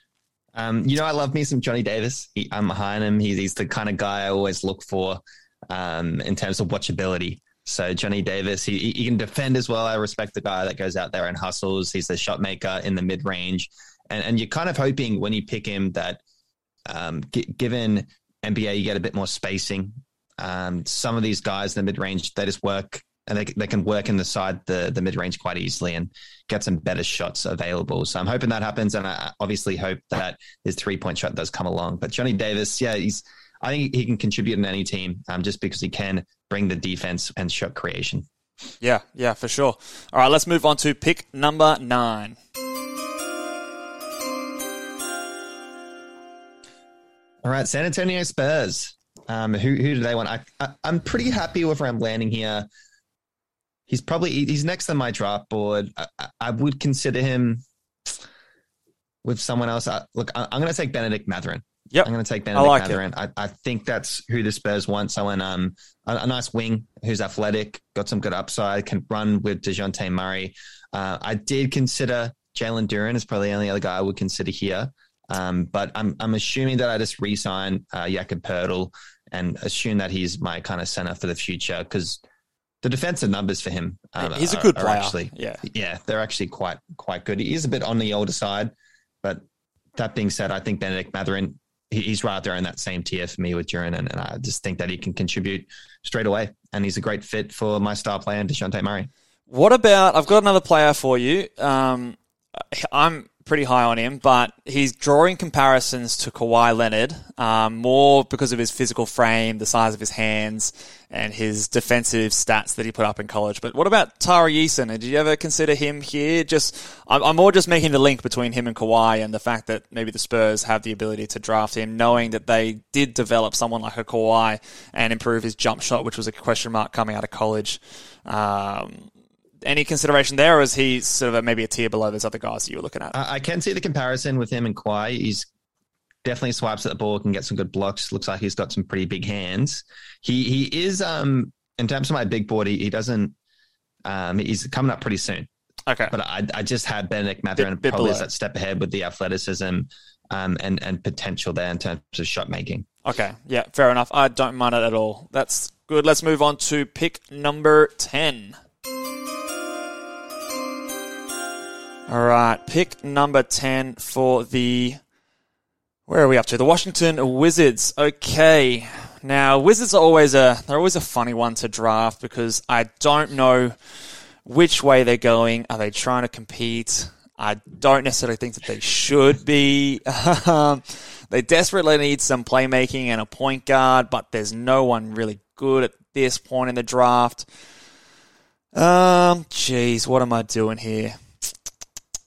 Speaker 7: Um, you know, I love me some Johnny Davis. He, I'm behind him. He's, he's the kind of guy I always look for um, in terms of watchability. So Johnny Davis, he, he can defend as well. I respect the guy that goes out there and hustles. He's the shot maker in the mid-range. And, and you're kind of hoping when you pick him that um, g- given N B A, you get a bit more spacing. Um, some of these guys in the mid-range, they just work and they they can work in the side, the, the mid-range quite easily and get some better shots available. So I'm hoping that happens. And I obviously hope that his three-point shot does come along. But Johnny Davis, yeah, he's, I think he can contribute in any team um, just because he can bring the defense and shot creation.
Speaker 3: Yeah, yeah, for sure. All right, let's move on to pick number nine.
Speaker 7: All right, San Antonio Spurs. Um, who who do they want? I, I, I'm pretty happy with where I'm landing here. He's probably he's next on my draft board. I, I would consider him with someone else. I, look, I, I'm going to take Benedict Mathurin.
Speaker 3: Yep,
Speaker 7: I'm going to take Benedict
Speaker 3: I like
Speaker 7: Mathurin. I, I think that's who the Spurs want. Someone um a, a nice wing who's athletic, got some good upside, can run with DeJounte Murray. Uh, I did consider Jalen Duren as probably the only other guy I would consider here. Um, but I'm I'm assuming that I just re-sign uh, Jakob Poeltl and assume that he's my kind of center for the future because the defensive numbers for him um,
Speaker 3: he's a
Speaker 7: are,
Speaker 3: good
Speaker 7: are
Speaker 3: player.
Speaker 7: actually
Speaker 3: yeah,
Speaker 7: yeah, they're actually quite quite good. He is a bit on the older side, but that being said, I think Benedict Mathurin he, he's right there in that same tier for me with Duren, and, and I just think that he can contribute straight away, and he's a great fit for my star player, DeJounte Murray.
Speaker 3: What about? I've got another player for you. Um, I'm pretty high on him, but he's drawing comparisons to Kawhi Leonard, um, more because of his physical frame, the size of his hands, and his defensive stats that he put up in college. But what about Tari Eason? Did you ever consider him here? Just, I'm, I'm more just making the link between him and Kawhi and the fact that maybe the Spurs have the ability to draft him, knowing that they did develop someone like a Kawhi and improve his jump shot, which was a question mark coming out of college. Um, Any consideration there, or is he sort of maybe a tier below those other guys that you were looking at?
Speaker 7: I can see the comparison with him and Kawhi. He's definitely swipes at the ball, can get some good blocks. Looks like he's got some pretty big hands. He he is, um, in terms of my big board, he, he doesn't, um, he's coming up pretty soon.
Speaker 3: Okay.
Speaker 7: But I, I just had Benedict Mathurin
Speaker 3: bit, bit
Speaker 7: probably
Speaker 3: below.
Speaker 7: that step ahead with the athleticism um, and, and potential there in terms of shot making.
Speaker 3: Okay, yeah, fair enough. I don't mind it at all. That's good. Let's move on to pick number ten. All right, pick number ten for the, where are we up to? The Washington Wizards. Okay, now Wizards are always a, they're always a funny one to draft because I don't know which way they're going. Are they trying to compete? I don't necessarily think that they should be. They desperately need some playmaking and a point guard, but there's no one really good at this point in the draft. Um, geez, what am I doing here?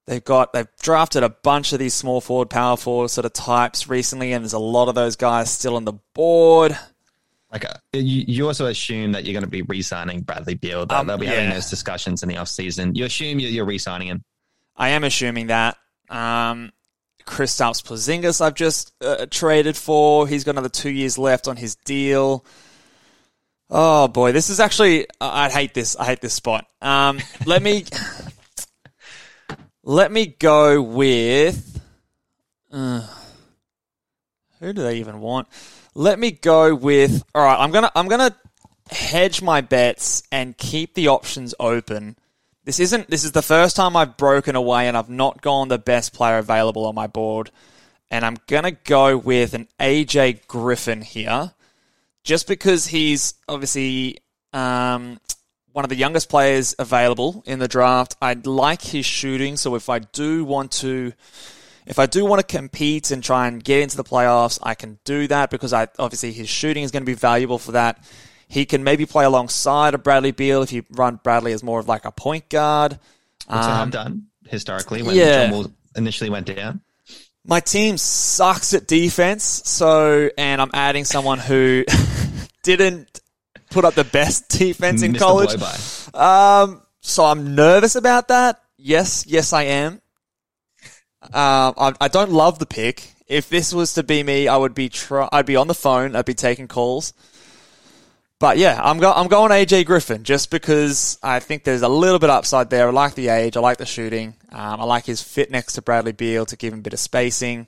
Speaker 3: They've got they've drafted a bunch of these small forward, power forward sort of types recently, and there's a lot of those guys still on the board.
Speaker 7: Like uh, you, you also assume that you're going to be re-signing Bradley Beal. They'll,
Speaker 3: Um,
Speaker 7: they'll be
Speaker 3: yeah.
Speaker 7: having those discussions in the offseason. You assume you're, you're re-signing him.
Speaker 3: I am assuming that. Um, Kristaps Porzingis I've just uh, traded for. He's got another two years left on his deal. Oh boy, this is actually I hate this. I hate this spot. Um, let me let me go with uh, who do they even want? Let me go with all right. I'm gonna I'm gonna hedge my bets and keep the options open. This isn't. This is the first time I've broken away and I've not gone the best player available on my board, and I'm gonna go with an A J Griffin here, just because he's obviously um, one of the youngest players available in the draft. I like his shooting, so if I do want to, if I do want to compete and try and get into the playoffs, I can do that because I obviously his shooting is going to be valuable for that. He can maybe play alongside a Bradley Beal if you run Bradley as more of like a point guard.
Speaker 7: Which um, I have done historically when
Speaker 3: yeah.
Speaker 7: John Wall initially went down.
Speaker 3: My team sucks at defense, so and I'm adding someone who didn't put up the best defense in
Speaker 7: Mister
Speaker 3: college.
Speaker 7: Blow-by.
Speaker 3: Um, so I'm nervous about that. Yes, yes, I am. Um, I, I don't love the pick. If this was to be me, I would be try- I'd be on the phone. I'd be taking calls. But yeah, I'm go- I'm going A J Griffin just because I think there's a little bit upside there. I like the age. I like the shooting. Um, I like his fit next to Bradley Beal to give him a bit of spacing.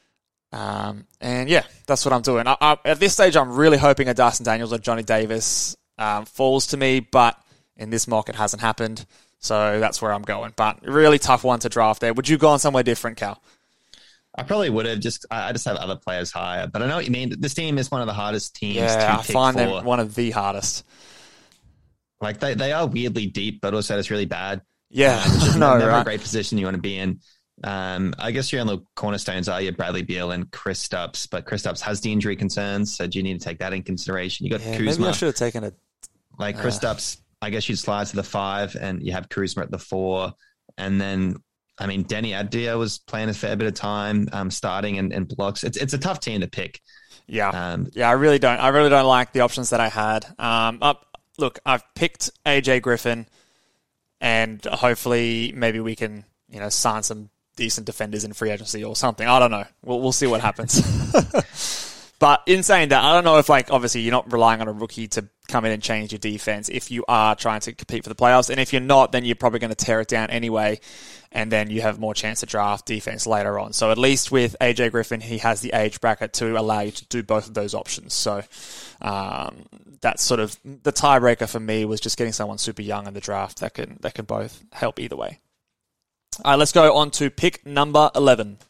Speaker 3: Um, and yeah, that's what I'm doing. I, I, at this stage, I'm really hoping a Dyson Daniels or Johnny Davis um, falls to me, but in this mock, it hasn't happened. So that's where I'm going. But really tough one to draft there. Would you go on somewhere different, Cal?
Speaker 7: I probably would have just, I just have other players higher, but I know what you mean. This team is one of the hardest teams
Speaker 3: Yeah,
Speaker 7: to
Speaker 3: I
Speaker 7: pick
Speaker 3: find
Speaker 7: for.
Speaker 3: them one of the hardest.
Speaker 7: Like they, they are weirdly deep, but also it's really bad.
Speaker 3: Yeah,
Speaker 7: um, which is
Speaker 3: no,
Speaker 7: never
Speaker 3: right?
Speaker 7: a great position you want to be in. Um, I guess your only cornerstones are your Bradley Beal and Kristaps, but Kristaps has the injury concerns, so do you need to take that in consideration? You got
Speaker 3: Yeah,
Speaker 7: Kuzma.
Speaker 3: maybe I should have taken a...
Speaker 7: Like
Speaker 3: uh,
Speaker 7: Kristaps, I guess you'd slide to the five, and you have Kuzma at the four, and then I mean, Denny Addia was playing a fair bit of time, um, starting and, and blocks. It's it's a tough team to pick.
Speaker 3: Yeah,
Speaker 7: Um,
Speaker 3: yeah, I really don't. I really don't like the options that I had. Um, up, look, I've picked A J Griffin, and hopefully, maybe we can, you know, sign some decent defenders in free agency or something. I don't know. We'll we'll see what happens. But in saying that, I don't know if, like, obviously you're not relying on a rookie to come in and change your defense if you are trying to compete for the playoffs. And if you're not, then you're probably going to tear it down anyway. And then you have more chance to draft defense later on. So at least with A J Griffin, he has the age bracket to allow you to do both of those options. So um, that's sort of the tiebreaker for me, was just getting someone super young in the draft that can that can both help either way. All right, let's go on to pick number eleven.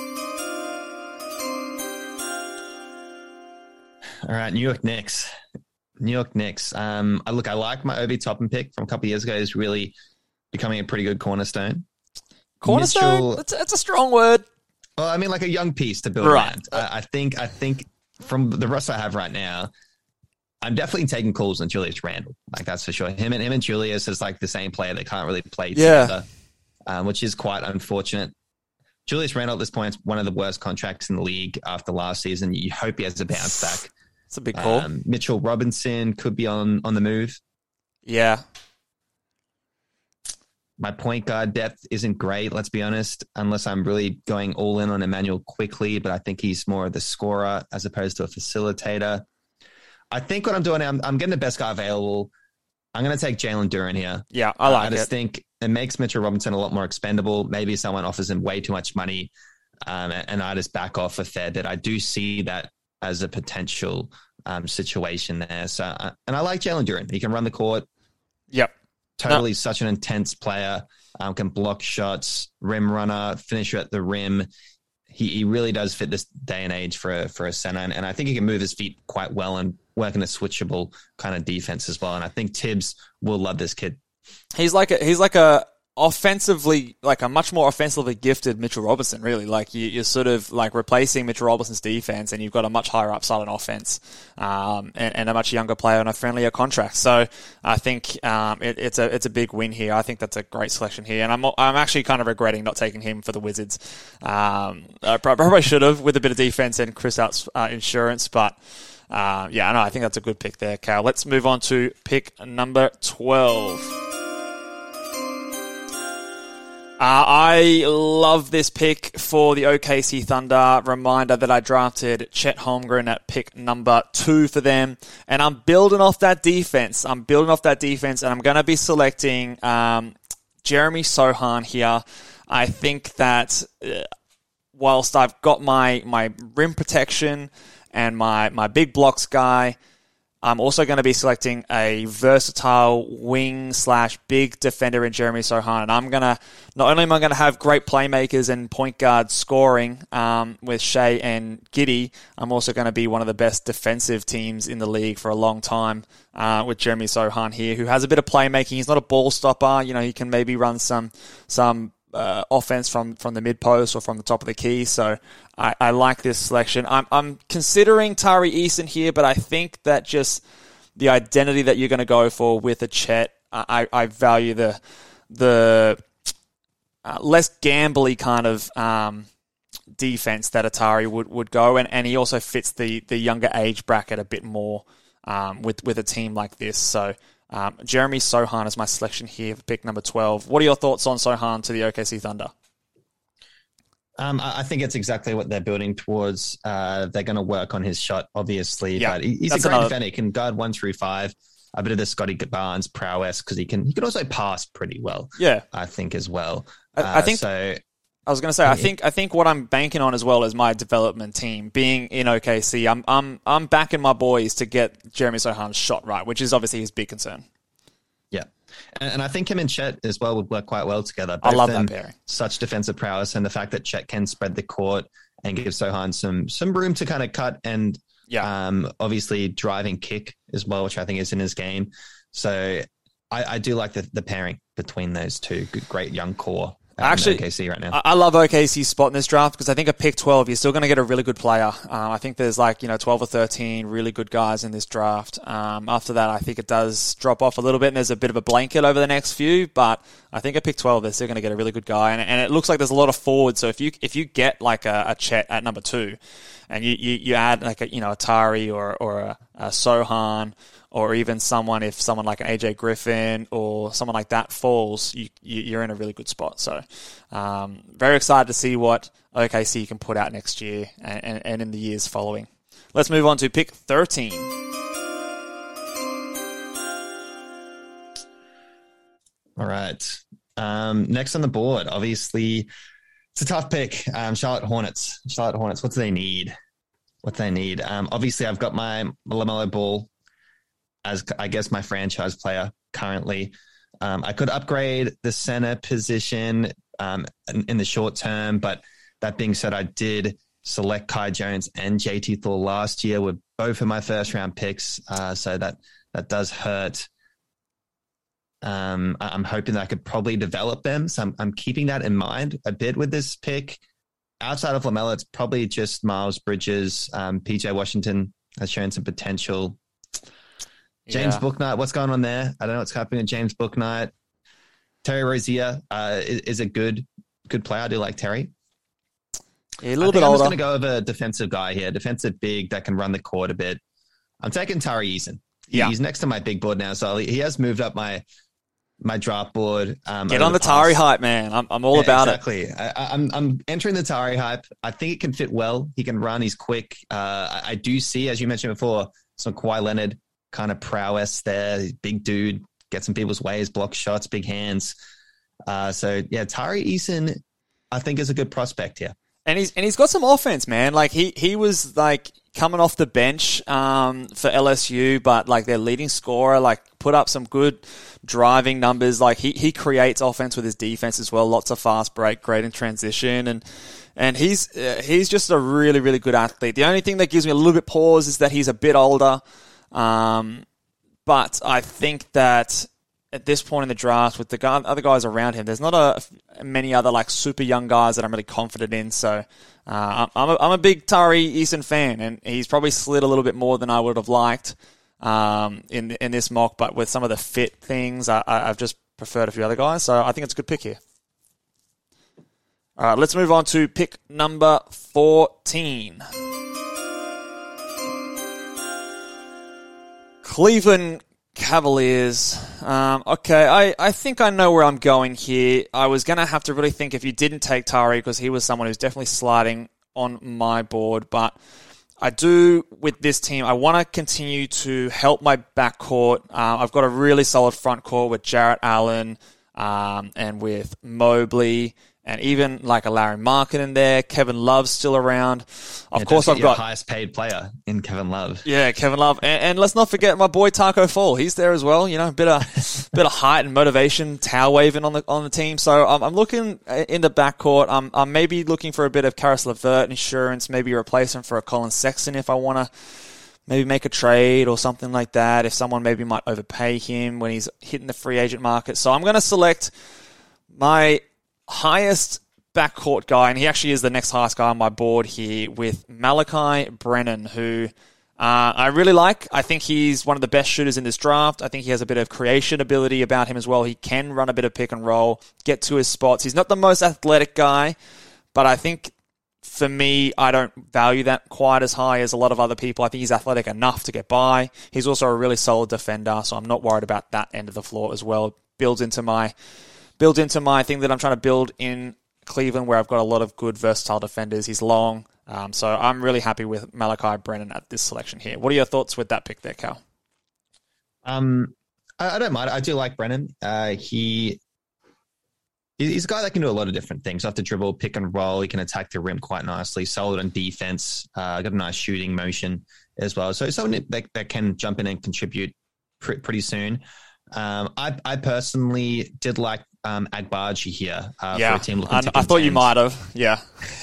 Speaker 7: All right, New York Knicks. New York Knicks. Um, I look, I like my Obi Toppin pick from a couple of years ago. He's really becoming a pretty good cornerstone.
Speaker 3: Cornerstone?
Speaker 7: Mitchell,
Speaker 3: That's, that's a strong word.
Speaker 7: well, I mean, like a young piece to build
Speaker 3: Right.
Speaker 7: around. I, I think. I think from the roster I have right now, I'm definitely taking calls on Julius Randle. Like that's for sure. Him and him and Julius is like the same player. They can't really play
Speaker 3: Yeah.
Speaker 7: together, um, which is quite unfortunate. Julius Randle at this point is one of the worst contracts in the league after last season. You hope he has a bounce back.
Speaker 3: It's a big call.
Speaker 7: Um, Mitchell Robinson could be on, on the move.
Speaker 3: Yeah.
Speaker 7: My point guard depth isn't great, let's be honest, unless I'm really going all in on Emmanuel quickly, but I think he's more of the scorer as opposed to a facilitator. I think what I'm doing, I'm, I'm getting the best guy available. I'm going to take Jalen Duren here.
Speaker 3: Yeah, I like
Speaker 7: I just
Speaker 3: it.
Speaker 7: think it makes Mitchell Robinson a lot more expendable. Maybe someone offers him way too much money, um, and I just back off a fair bit. I do see that as a potential um, situation there. So, uh, and I like Jalen Duren. He can run the court.
Speaker 3: Yep.
Speaker 7: Totally no. Such an intense player. Um, can block shots, rim runner, finisher at the rim. He he really does fit this day and age for a, for a center, and, and I think he can move his feet quite well and work in a switchable kind of defense as well. And I think Tibbs will love this kid.
Speaker 3: He's like a, he's like a offensively, like a much more offensively gifted Mitchell Robinson, really. Like you, you're sort of like replacing Mitchell Robinson's defense, and you've got a much higher upside on offense, um, and, and a much younger player on a friendlier contract. So I think um, it, it's a it's a big win here. I think that's a great selection here, and I'm I'm actually kind of regretting not taking him for the Wizards. Um, I probably should have with a bit of defense and Chris Out's uh, insurance, but uh, yeah, no, I think that's a good pick there, Cal. Let's move on to pick number twelve. Uh, I love this pick for the O K C Thunder. Reminder that I drafted Chet Holmgren at pick number two for them. And I'm building off that defense. I'm building off that defense, and I'm going to be selecting um, Jeremy Sochan here. I think that uh, whilst I've got my, my rim protection and my, my big blocks guy, I'm also going to be selecting a versatile wing slash big defender in Jeremy Sochan. And I'm going to, not only am I going to have great playmakers and point guard scoring um, with Shea and Giddey, I'm also going to be one of the best defensive teams in the league for a long time uh, with Jeremy Sochan here, who has a bit of playmaking. He's not a ball stopper. You know, he can maybe run some, some, Uh, offense from, from the mid post or from the top of the key. So I, I like this selection. I'm I'm considering Tari Eason here, but I think that just the identity that you're going to go for with a Chet, I, I value the the uh, less gambly kind of um, defense that Atari would, would go, and, and he also fits the the younger age bracket a bit more um, with with a team like this. So. Um, Jeremy Sochan is my selection here for pick number twelve. What are your thoughts on Sochan to the O K C Thunder?
Speaker 7: Um, I think it's exactly what they're building towards. Uh, they're going to work on his shot, obviously,
Speaker 3: yeah,
Speaker 7: but he's a great another... defender. He can guard one through five. A bit of the Scotty Barnes prowess because he can he can also pass pretty well.
Speaker 3: Yeah,
Speaker 7: I think as well.
Speaker 3: I,
Speaker 7: uh,
Speaker 3: I think
Speaker 7: so.
Speaker 3: I was going to say, I think I think what I'm banking on as well as my development team being in O K C. I'm I'm I'm backing my boys to get Jeremy Sochan's shot right, which is obviously his big concern.
Speaker 7: Yeah, and, and I think him and Chet as well would work quite well together.
Speaker 3: Both I love
Speaker 7: them,
Speaker 3: that pairing.
Speaker 7: Such defensive prowess, and the fact that Chet can spread the court and give Sochan some some room to kind of cut and
Speaker 3: yeah,
Speaker 7: um, obviously drive and kick as well, which I think is in his game. So I, I do like the the pairing between those two. Good, great young core.
Speaker 3: Actually,
Speaker 7: O K C right now.
Speaker 3: I love O K C's spot in this draft because I think at pick twelve, you're still going to get a really good player. Um, I think there's like, you know, twelve or thirteen really good guys in this draft. Um, after that, I think it does drop off a little bit and there's a bit of a blanket over the next few, but I think at pick twelve, they're still going to get a really good guy. And, and it looks like there's a lot of forwards. So if you, if you get like a, a Chet at number two and you, you, you add like a, you know, a Tari or, or a, a Sochan, or even someone, if someone like an A J Griffin or someone like that falls, you, you, you're in a really good spot. So um, very excited to see what O K C can put out next year and, and, and in the years following. Let's move on to pick thirteen.
Speaker 7: All right. Um, next on the board, obviously, it's a tough pick. Um, Charlotte Hornets. Charlotte Hornets, what do they need? What do they need? Um, obviously, I've got my LaMelo Ball as, I guess, my franchise player currently. Um, I could upgrade the center position um, in, in the short term, but that being said, I did select Kai Jones and J T Thor last year with both of my first round picks, uh, so that that does hurt. Um, I'm hoping that I could probably develop them, so I'm, I'm keeping that in mind a bit with this pick. Outside of LaMelo, it's probably just Miles Bridges. Um, P J Washington has shown some potential. James yeah. Bouknight, what's going on there? I don't know what's happening with James Bouknight. Terry Rozier uh, is, is a good good player. I do like Terry.
Speaker 3: Yeah, a little
Speaker 7: I think
Speaker 3: bit
Speaker 7: I'm
Speaker 3: older.
Speaker 7: just going to go with a defensive guy here, defensive big that can run the court a bit. I'm taking Tari Eason. He,
Speaker 3: yeah.
Speaker 7: He's next to my big board now, so he has moved up my my draft board. Um,
Speaker 3: Get on the, the Tari hype, man. I'm I'm all
Speaker 7: yeah,
Speaker 3: about
Speaker 7: exactly.
Speaker 3: it.
Speaker 7: Exactly. I'm I'm entering the Tari hype. I think it can fit well. He can run. He's quick. Uh, I, I do see, as you mentioned before, some Kawhi Leonard kind of prowess there. He's a big dude, gets in people's ways, block shots, big hands. Uh, so yeah, Tari Eason, I think, is a good prospect here.
Speaker 3: And he's and he's got some offense, man. Like he he was like coming off the bench um, for L S U, but like their leading scorer, like put up some good driving numbers. Like he he creates offense with his defense as well. Lots of fast break, great in transition, and and he's uh, he's just a really really good athlete. The only thing that gives me a little bit pause is that he's a bit older. Um, but I think that at this point in the draft with the guy, other guys around him, there's not a many other like super young guys that I'm really confident in. So uh, I'm, a, I'm a big Tari Eason fan, and he's probably slid a little bit more than I would have liked um, in in this mock. But with some of the fit things, I, I've just preferred a few other guys. So I think it's a good pick here. All right, let's move on to pick number fourteen. Cleveland Cavaliers. Um, okay, I, I think I know where I'm going here. I was going to have to really think if you didn't take Tari, because he was someone who's definitely sliding on my board. But I do, with this team, I want to continue to help my backcourt. Uh, I've got a really solid front court with Jarrett Allen um, and with Mobley. And even like a Larry Markin in there. Kevin Love's still around. Of
Speaker 7: yeah,
Speaker 3: course, I've got
Speaker 7: highest paid player in Kevin Love.
Speaker 3: Yeah, Kevin Love, and, and let's not forget my boy Taco Fall. He's there as well. You know, a bit of bit of height and motivation, towel waving on the on the team. So um, I'm looking in the backcourt. I'm I'm maybe looking for a bit of Karis LeVert insurance. Maybe replace him for a Colin Sexton if I want to. Maybe make a trade or something like that. If someone maybe might overpay him when he's hitting the free agent market. So I'm going to select my highest backcourt guy, and he actually is the next highest guy on my board here, with Malachi Brennan, who uh, I really like. I think he's one of the best shooters in this draft. I think he has a bit of creation ability about him as well. He can run a bit of pick and roll, get to his spots. He's not the most athletic guy, but I think for me, I don't value that quite as high as a lot of other people. I think he's athletic enough to get by. He's also a really solid defender, so I'm not worried about that end of the floor as well. Builds into my builds into my thing that I'm trying to build in Cleveland, where I've got a lot of good, versatile defenders. He's long, um, so I'm really happy with Malachi Brennan at this selection here. What are your thoughts with that pick there, Cal?
Speaker 7: Um, I, I don't mind. I do like Brennan. Uh, he he's a guy that can do a lot of different things. Off the dribble, pick and roll, he can attack the rim quite nicely. Solid on defense. Uh, got a nice shooting motion as well. So someone that, that can jump in and contribute pr- pretty soon. Um, I, I personally did like um, Agbaji here uh,
Speaker 3: yeah,
Speaker 7: for a team looking
Speaker 3: I,
Speaker 7: to
Speaker 3: I thought you
Speaker 7: contend.
Speaker 3: might have. Yeah.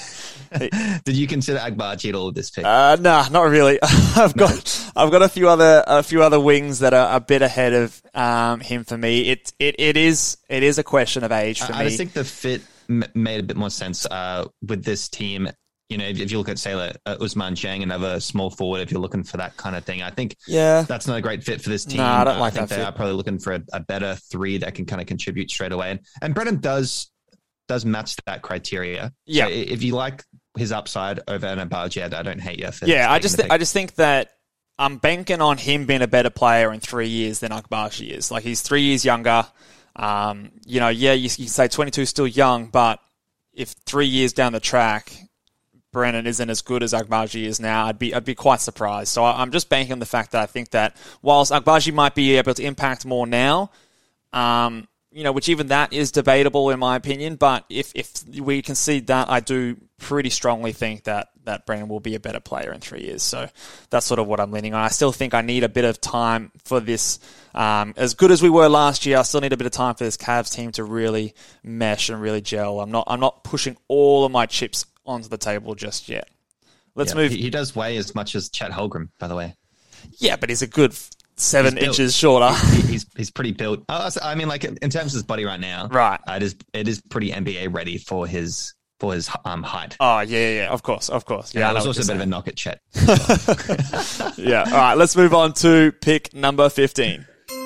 Speaker 7: Did you consider Agbaji at all with this pick?
Speaker 3: Uh, nah, not really. I've got no. I've got a few other a few other wings that are a bit ahead of um, him for me. It it it is it is a question of age for
Speaker 7: I,
Speaker 3: me.
Speaker 7: I just think the fit m- made a bit more sense uh, with this team. You know, if, if you look at, say, like, uh, Usman Jang, another small forward, if you're looking for that kind of thing, I think
Speaker 3: yeah.
Speaker 7: that's not a great fit for this team.
Speaker 3: Nah, I don't
Speaker 7: uh,
Speaker 3: like
Speaker 7: I think
Speaker 3: that
Speaker 7: they
Speaker 3: fit.
Speaker 7: are probably looking for a, a better three that can kind of contribute straight away. And, and Brennan does does match that criteria.
Speaker 3: Yeah.
Speaker 7: So if you like his upside over an Agbaji, I don't hate you for
Speaker 3: Yeah, I
Speaker 7: taking
Speaker 3: just
Speaker 7: the
Speaker 3: th-
Speaker 7: pick.
Speaker 3: I just think that I'm banking on him being a better player in three years than Agbaji is. Like, he's three years younger. Um, you know, yeah, you, you say twenty-two is still young, but if three years down the track Brennan isn't as good as Agbaji is now, I'd be I'd be quite surprised. So I, I'm just banking on the fact that I think that whilst Agbaji might be able to impact more now, um, you know, which even that is debatable in my opinion, but if if we concede that, I do pretty strongly think that that Brennan will be a better player in three years. So that's sort of what I'm leaning on. I still think I need a bit of time for this. Um, as good as we were last year, I still need a bit of time for this Cavs team to really mesh and really gel. I'm not I'm not pushing all of my chips onto the table just yet. Let's
Speaker 7: yeah,
Speaker 3: move.
Speaker 7: He, he does weigh as much as Chet Holmgren, by the way.
Speaker 3: Yeah, but he's a good seven
Speaker 7: He's
Speaker 3: inches shorter.
Speaker 7: He, he's he's pretty built. Oh, so- I mean, like in terms of his body right now,
Speaker 3: Right.
Speaker 7: Uh, it is it is pretty N B A ready for his for his um height.
Speaker 3: Oh, yeah, yeah, yeah, of course, of course.
Speaker 7: Yeah,
Speaker 3: Yeah, I
Speaker 7: it
Speaker 3: know
Speaker 7: was
Speaker 3: what
Speaker 7: also a
Speaker 3: you're
Speaker 7: bit of a knock at Chet.
Speaker 3: saying. Yeah, all right, let's move on to pick number fifteen.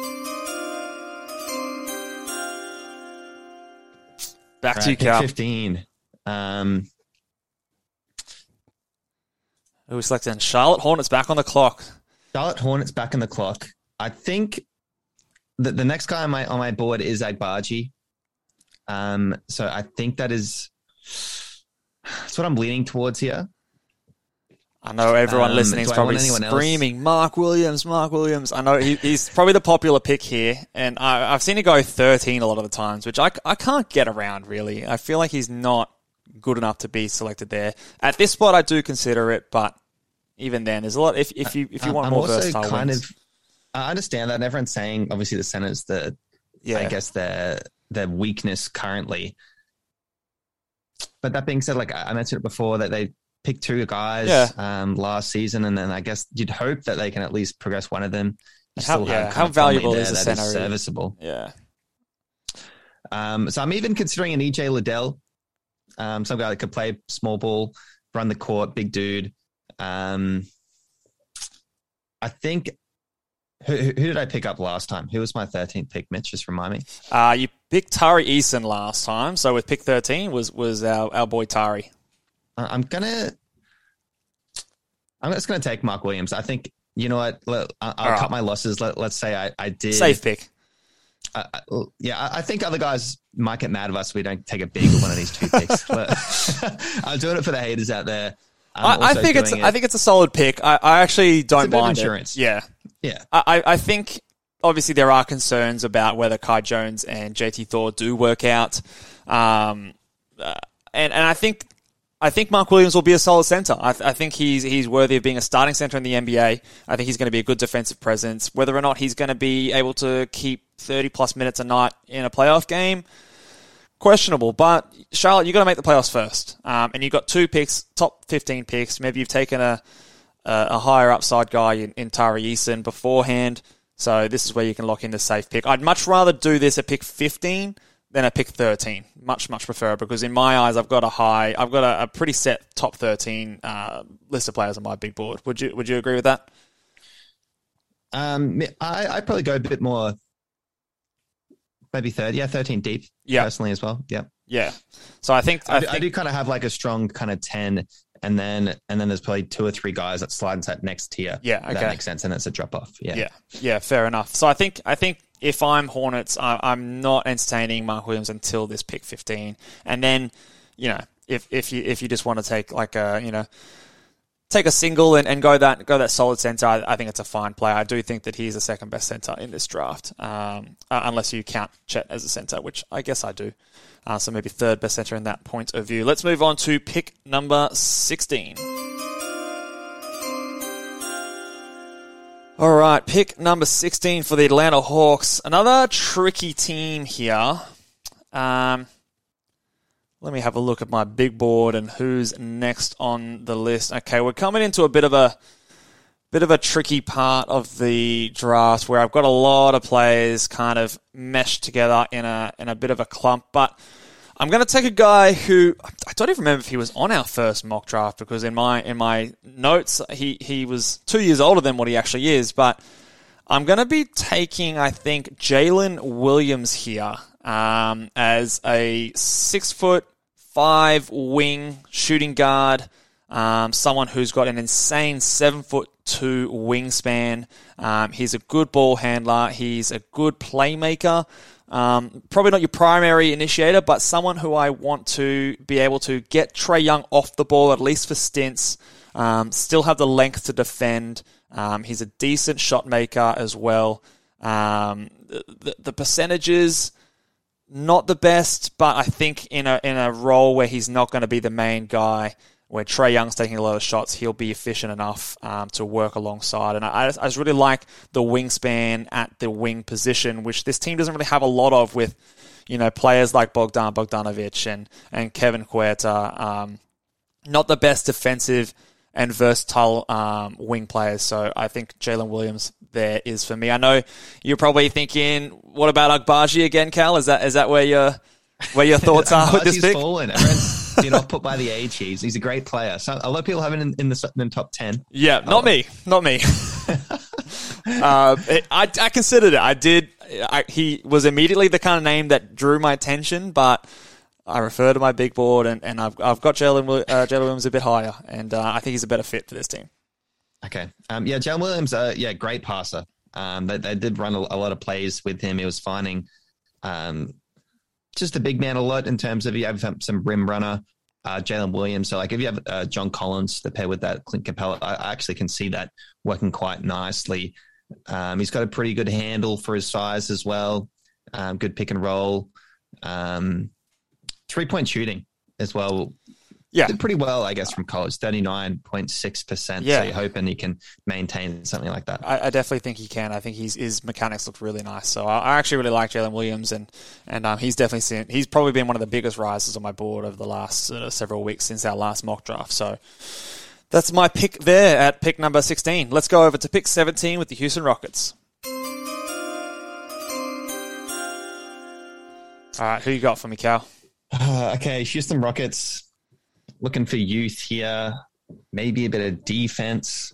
Speaker 3: Back
Speaker 7: All
Speaker 3: to you,
Speaker 7: right, pick
Speaker 3: Cal.
Speaker 7: fifteen. Um,
Speaker 3: Who was selected? Charlotte Hornets back on the clock.
Speaker 7: Charlotte Hornets back in the clock. I think the the next guy on my on my board is Agbaji. Um, so I think that is that's what I'm leaning towards here.
Speaker 3: I know everyone
Speaker 7: Um,
Speaker 3: listening is
Speaker 7: do I
Speaker 3: probably
Speaker 7: want anyone else?
Speaker 3: screaming, Mark Williams, Mark Williams. I know he, he's probably the popular pick here, and I, I've seen him go thirteen a lot of the times, which I, I can't get around, really. I feel like he's not good enough to be selected there. At this spot, I do consider it, but even then, there's a lot. If if you if you want
Speaker 7: I'm
Speaker 3: more
Speaker 7: also
Speaker 3: versatile
Speaker 7: kind
Speaker 3: wings.
Speaker 7: of. I understand that. And everyone's saying obviously the center's the
Speaker 3: Yeah.
Speaker 7: I guess their their weakness currently. But that being said, like I mentioned it before, that they picked two guys
Speaker 3: Yeah.
Speaker 7: um, last season, and then I guess you'd hope that they can at least progress one of them
Speaker 3: How, yeah, how valuable is a center?
Speaker 7: Is serviceable.
Speaker 3: Yeah.
Speaker 7: Um, so I'm even considering an E J Liddell, um, some guy that could play small ball, run the court, big dude. Um, I think. Who, who did I pick up last time? Who was my thirteenth pick, Mitch? Just remind me.
Speaker 3: Uh, you picked Tari Eason last time, so with pick thirteen was was our, our boy Tari.
Speaker 7: Uh, I'm gonna. I'm just gonna take Mark Williams. I think you know what. Let, I'll All cut right. my losses. Let, let's say I, I did
Speaker 3: safe pick.
Speaker 7: Uh, yeah, I think other guys might get mad at us if we don't take a big one of these two picks. But I'm doing it for the haters out there.
Speaker 3: I, I think it's it. I think it's a solid pick. I, I actually don't
Speaker 7: it's a bit
Speaker 3: mind
Speaker 7: of insurance.
Speaker 3: It. Yeah,
Speaker 7: yeah.
Speaker 3: I, I think obviously there are concerns about whether Kai Jones and J T Thor do work out, um, uh, and and I think I think Mark Williams will be a solid center. I, I think he's he's worthy of being a starting center in the N B A. I think he's going to be a good defensive presence. Whether or not he's going to be able to keep thirty plus minutes a night in a playoff game, questionable. But Charlotte, you got to make the playoffs first, um, and you've got two picks, top fifteen picks. Maybe you've taken a a, a higher upside guy in, in Tari Eason beforehand. So this is where you can lock in the safe pick. I'd much rather do this at pick fifteen than at pick thirteen. Much, much prefer, because in my eyes, I've got a high, I've got a, a pretty set top thirteen uh, list of players on my big board. Would you Would you agree with that?
Speaker 7: Um, I I'd probably go a bit more, maybe third, yeah, thirteen deep.
Speaker 3: Yeah,
Speaker 7: personally as well. Yeah,
Speaker 3: yeah. So I think
Speaker 7: I,
Speaker 3: I,
Speaker 7: do,
Speaker 3: think,
Speaker 7: I do kind of have like a strong kind of ten. And then, and then there's probably two or three guys that slide into that next tier.
Speaker 3: Yeah, okay.
Speaker 7: That makes sense, and it's a drop off. Yeah,
Speaker 3: yeah, yeah. Fair enough. So I think, I think if I'm Hornets, I, I'm not entertaining Mark Williams until this pick fifteen, and then, you know, if if you if you just want to take like a, you know, take a single and, and go that go that solid center, I, I think it's a fine play. I do think that he's the second best center in this draft, um, uh, unless you count Chet as a center, which I guess I do. Uh, so maybe third best center in that point of view. Let's move on to pick number sixteen. All right, pick number sixteen for the Atlanta Hawks. Another tricky team here. Um, let me have a look at my big board and who's next on the list. Okay, we're coming into a bit of a bit of a tricky part of the draft where I've got a lot of players kind of meshed together in a in a bit of a clump, but I'm going to take a guy who I don't even remember if he was on our first mock draft, because in my in my notes he he was two years older than what he actually is. But I'm going to be taking, I think, Jalen Williams here um, as a six foot five wing shooting guard, um, someone who's got an insane seven foot two wingspan. Um, he's a good ball handler. He's a good playmaker. Um, probably not your primary initiator, but someone who I want to be able to get Trae Young off the ball, at least for stints, um, still have the length to defend. Um, he's a decent shot maker as well. Um, the, the percentages, not the best, but I think in a in a role where he's not going to be the main guy, where Trae Young's taking a lot of shots, he'll be efficient enough um, to work alongside. And I, I just really like the wingspan at the wing position, which this team doesn't really have a lot of with, you know, players like Bogdan Bogdanovic and, and Kevin Huerter. Um, not the best defensive and versatile um, wing players. So I think Jalen Williams there is for me. I know you're probably thinking, what about Agbaji again, Cal? Is that is that where your where your thoughts are with this pick?
Speaker 7: Fallen. You know, put by the age, he's he's a great player. So a lot of people have him in, in the in the top ten.
Speaker 3: Yeah, not oh. me, not me. uh, it, I I considered it. I did. I, he was immediately the kind of name that drew my attention, but I refer to my big board, and, and I've I've got Jalen uh, Jalen Williams a bit higher, and uh, I think he's a better fit for this team.
Speaker 7: Okay, um, yeah, Jalen Williams, uh, yeah, great passer. Um, they they did run a, a lot of plays with him. He was finding, um. just a big man a lot in terms of you have some rim runner, uh, Jalen Williams. So like if you have uh, John Collins to pair with that Clint Capella, I, I actually can see that working quite nicely. Um, he's got a pretty good handle for his size as well. Um, good pick and roll. Um, three point shooting as well.
Speaker 3: Yeah.
Speaker 7: Did pretty well, I guess, from college, thirty-nine point six percent.
Speaker 3: Yeah.
Speaker 7: So you're hoping he can maintain something like that.
Speaker 3: I, I definitely think he can. I think he's, his mechanics look really nice. So I, I actually really like Jalen Williams, and and um, he's definitely seen, he's probably been one of the biggest rises on my board over the last uh, several weeks since our last mock draft. So that's my pick there at pick number sixteen. Let's go over to pick seventeen with the Houston Rockets. All right, who you got for me, Cal?
Speaker 7: Uh, okay, Houston Rockets. Looking for youth here. Maybe a bit of defense.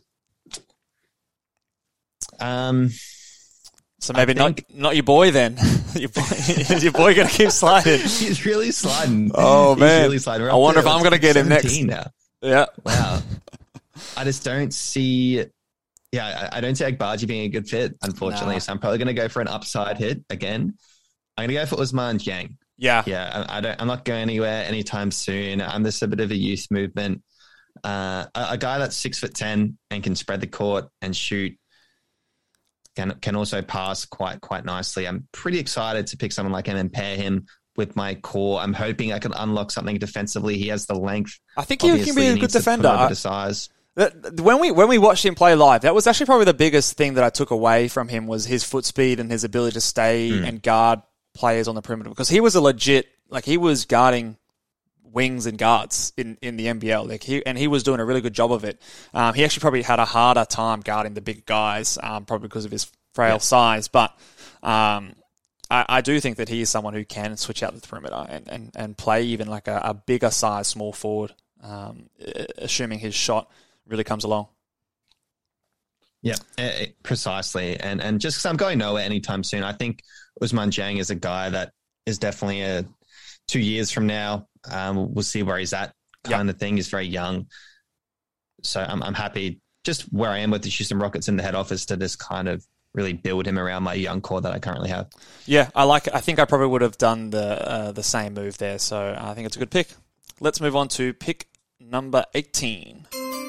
Speaker 7: Um,
Speaker 3: so maybe
Speaker 7: think,
Speaker 3: not not your boy then. your boy, is your boy going to keep sliding?
Speaker 7: He's really sliding.
Speaker 3: Oh,
Speaker 7: He's
Speaker 3: man.
Speaker 7: Really sliding.
Speaker 3: I wonder if I'm going to get him next.
Speaker 7: Now.
Speaker 3: Yeah.
Speaker 7: Wow. I just don't see... Yeah, I, I don't see Agbaji being a good fit, unfortunately.
Speaker 3: Nah.
Speaker 7: So I'm probably going to go for an upside hit again. I'm going to go for Ousmane Dieng.
Speaker 3: Yeah.
Speaker 7: Yeah, I, I don't, I'm not going anywhere anytime soon. I'm just a bit of a youth movement. Uh, a, a guy that's six foot ten and can spread the court and shoot, can can also pass quite quite nicely. I'm pretty excited to pick someone like him and pair him with my core. I'm hoping I can unlock something defensively. He has the length.
Speaker 3: I think he can be a good defender.
Speaker 7: A bit of size.
Speaker 3: When we when we watched him play live, that was actually probably the biggest thing that I took away from him was his foot speed and his ability to stay mm. and guard players on the perimeter, because he was a legit, like he was guarding wings and guards in, in the N B L, like he and he was doing a really good job of it. Um, he actually probably had a harder time guarding the big guys, um, probably because of his frail yeah. size. But um, I, I do think that he is someone who can switch out the perimeter and, and, and play even like a, a bigger size small forward, um, assuming his shot really comes along.
Speaker 7: Yeah, uh, precisely. And and just because I'm going nowhere anytime soon, I think Ousmane Dieng is a guy that is definitely a two years from now. Um, we'll see where he's at kind yep. of thing. He's very young. So I'm I'm happy just where I am with the Houston Rockets in the head office to just kind of really build him around my young core that I currently have.
Speaker 3: Yeah, I like it. I think I probably would have done the uh, the same move there. So I think it's a good pick. Let's move on to pick number eighteen.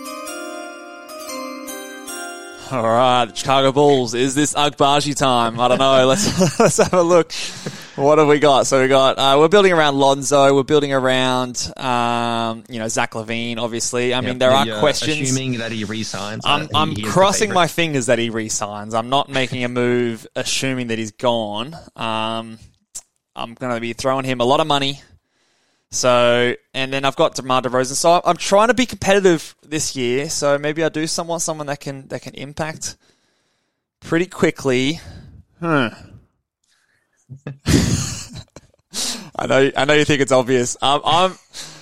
Speaker 3: All right, the Chicago Bulls. Is this Agbaji time? I don't know. Let's let's have a look. What have we got? So we got uh, we're building around Lonzo. We're building around um, you know Zach LaVine. Obviously, I yep. mean there are
Speaker 7: uh,
Speaker 3: questions.
Speaker 7: Assuming that he resigns,
Speaker 3: I'm,
Speaker 7: uh, he,
Speaker 3: I'm
Speaker 7: he
Speaker 3: crossing my fingers that he resigns. I'm not making a move assuming that he's gone. Um, I'm going to be throwing him a lot of money. So, and then I've got DeMar DeRozan. So I'm trying to be competitive this year. So maybe I do some, want someone that can that can impact pretty quickly. Hmm. I know, I know you think it's obvious. Um, I'm,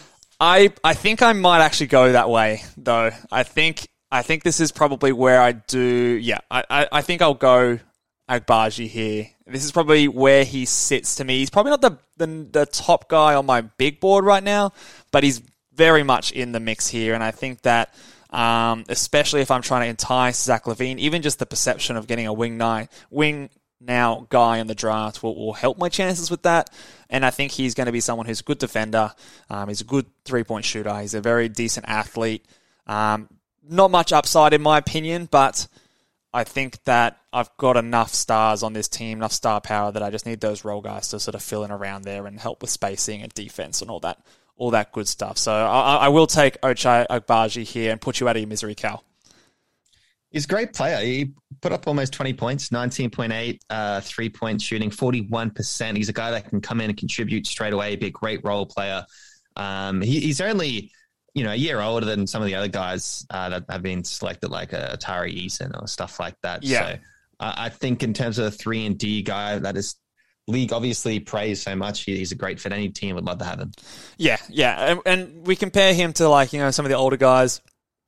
Speaker 3: I, I think I might actually go that way though. I think, I think this is probably where I do. Yeah, I, I, I think I'll go Agbaji here. This is probably where he sits to me. He's probably not the, the the top guy on my big board right now, but he's very much in the mix here. And I think that, um, especially if I'm trying to entice Zach LaVine, even just the perception of getting a wing nine, wing now guy in the draft will, will help my chances with that. And I think he's going to be someone who's a good defender. Um, he's a good three-point shooter. He's a very decent athlete. Um, not much upside in my opinion, but I think that I've got enough stars on this team, enough star power that I just need those role guys to sort of fill in around there and help with spacing and defense and all that, all that good stuff. So I, I will take Ochai Agbaji here and put you out of your misery, Cal.
Speaker 7: He's a great player. He put up almost twenty points, nineteen point eight, uh, three-point shooting, forty-one percent. He's a guy that can come in and contribute straight away, be a great role player. Um, he, he's only... you know, a year older than some of the other guys uh, that have been selected, like uh, Atari Eason or stuff like that.
Speaker 3: Yeah.
Speaker 7: So uh, I think in terms of a three and D guy, that is league obviously praised so much. He, he's a great fit. Any team would love to have him.
Speaker 3: Yeah, yeah, and, and we compare him to like you know some of the older guys,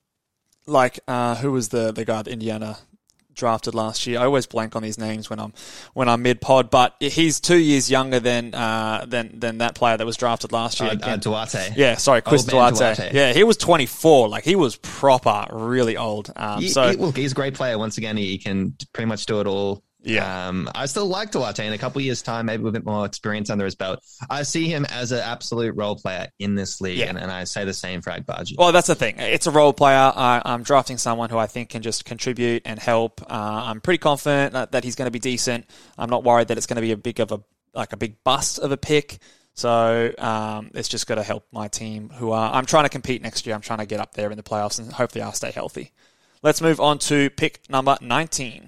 Speaker 3: like uh, who was the the guy that Indiana drafted last year. I always blank on these names when I'm when I'm mid pod, but he's two years younger than uh, than than that player that was drafted last year.
Speaker 7: Uh, uh, Duarte.
Speaker 3: Yeah, sorry, Chris Duarte. Duarte. Yeah, he was twenty-four. Like he was proper, really old. Um,
Speaker 7: he,
Speaker 3: so
Speaker 7: he, look, he's a great player. Once again, he, he can pretty much do it all.
Speaker 3: Yeah.
Speaker 7: Um, I still like Duarte in a couple of years' time, maybe with a bit more experience under his belt. I see him as an absolute role player in this league, yeah. and, and I say the same for Agbaji.
Speaker 3: Well, that's the thing. It's a role player. I, I'm drafting someone who I think can just contribute and help. Uh, I'm pretty confident that, that he's going to be decent. I'm not worried that it's going to be a big of a like a big bust of a pick. So um, it's just got to help my team, who are I'm trying to compete next year. I'm trying to get up there in the playoffs, and hopefully I'll stay healthy. Let's move on to pick number nineteen.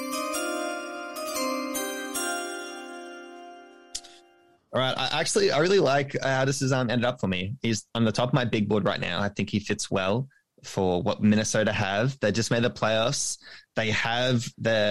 Speaker 7: All right. I actually, I really like how this has um, ended up for me. He's on the top of my big board right now. I think he fits well for what Minnesota have. They just made the playoffs. They have the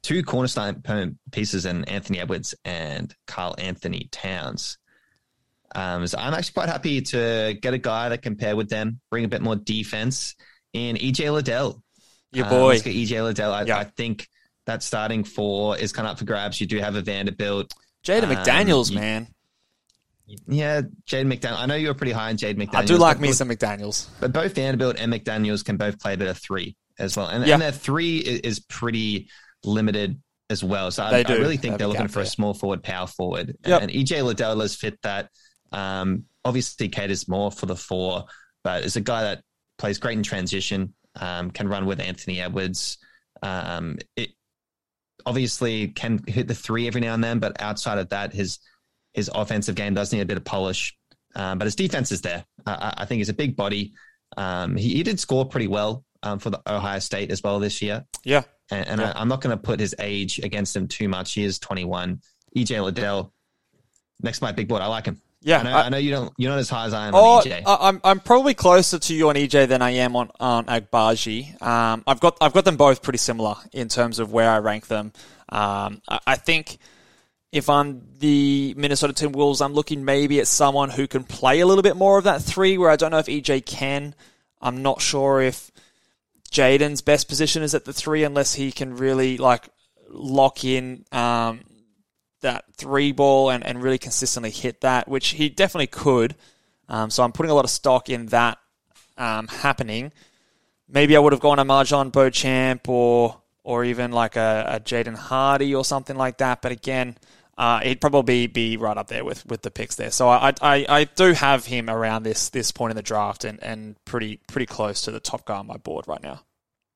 Speaker 7: two cornerstone pieces in Anthony Edwards and Karl Anthony Towns. Um, so I'm actually quite happy to get a guy that can pair with them, bring a bit more defense in E J Liddell.
Speaker 3: Your
Speaker 7: Um,
Speaker 3: boy.
Speaker 7: let's get E J Liddell. I,
Speaker 3: Yeah.
Speaker 7: I think that starting four is kind of up for grabs. You do have a Vanderbilt.
Speaker 3: Jaden
Speaker 7: Um,
Speaker 3: McDaniels,
Speaker 7: you-
Speaker 3: man.
Speaker 7: Yeah, Jaden McDaniels. I know you were pretty high on Jaden McDaniels.
Speaker 3: I do like
Speaker 7: but
Speaker 3: me
Speaker 7: both-
Speaker 3: some McDaniels.
Speaker 7: But both Vanderbilt and McDaniels can both play a bit of three as well. And,
Speaker 3: Yeah.
Speaker 7: and their three is, is pretty limited as well. So I,
Speaker 3: They
Speaker 7: I
Speaker 3: do
Speaker 7: really think
Speaker 3: have
Speaker 7: they're
Speaker 3: a
Speaker 7: looking
Speaker 3: gap
Speaker 7: for a
Speaker 3: there.
Speaker 7: small forward, power forward. And,
Speaker 3: Yep.
Speaker 7: and E J Liddell has fit that. Um, obviously, caters more for the four, but is a guy that plays great in transition, um, can run with Anthony Edwards. Um, it obviously can hit the three every now and then, but outside of that, his his offensive game does need a bit of polish. Um, but his defense is there. Uh, I think he's a big body. Um, he, he did score pretty well um, for the Ohio State as well this year.
Speaker 3: Yeah.
Speaker 7: And, and
Speaker 3: Yeah.
Speaker 7: I, I'm not going to put his age against him too much. He is twenty-one. E J Liddell, next to my big board. I like him.
Speaker 3: Yeah.
Speaker 7: I know,
Speaker 3: I-
Speaker 7: I know you don't. You're not as high as I am
Speaker 3: Oh,
Speaker 7: on E J.
Speaker 3: I- I'm I'm probably closer to you on E J than I am on on Agbaji. Um, I've got I've got them both pretty similar in terms of where I rank them. Um, I, I think if I'm the Minnesota Timberwolves, I'm looking maybe at someone who can play a little bit more of that three. Where I don't know if E J can. I'm not sure if Jaden's best position is at the three unless he can really like lock in um, that three ball and, and really consistently hit that, which he definitely could. Um, so I'm putting a lot of stock in that um, happening. Maybe I would have gone a Marjon Beauchamp or or even like a, a Jaden Hardy or something like that. But again, uh, he'd probably be right up there with, with the picks there. So I, I I do have him around this this point in the draft and, and pretty pretty close to the top guy on my board right now.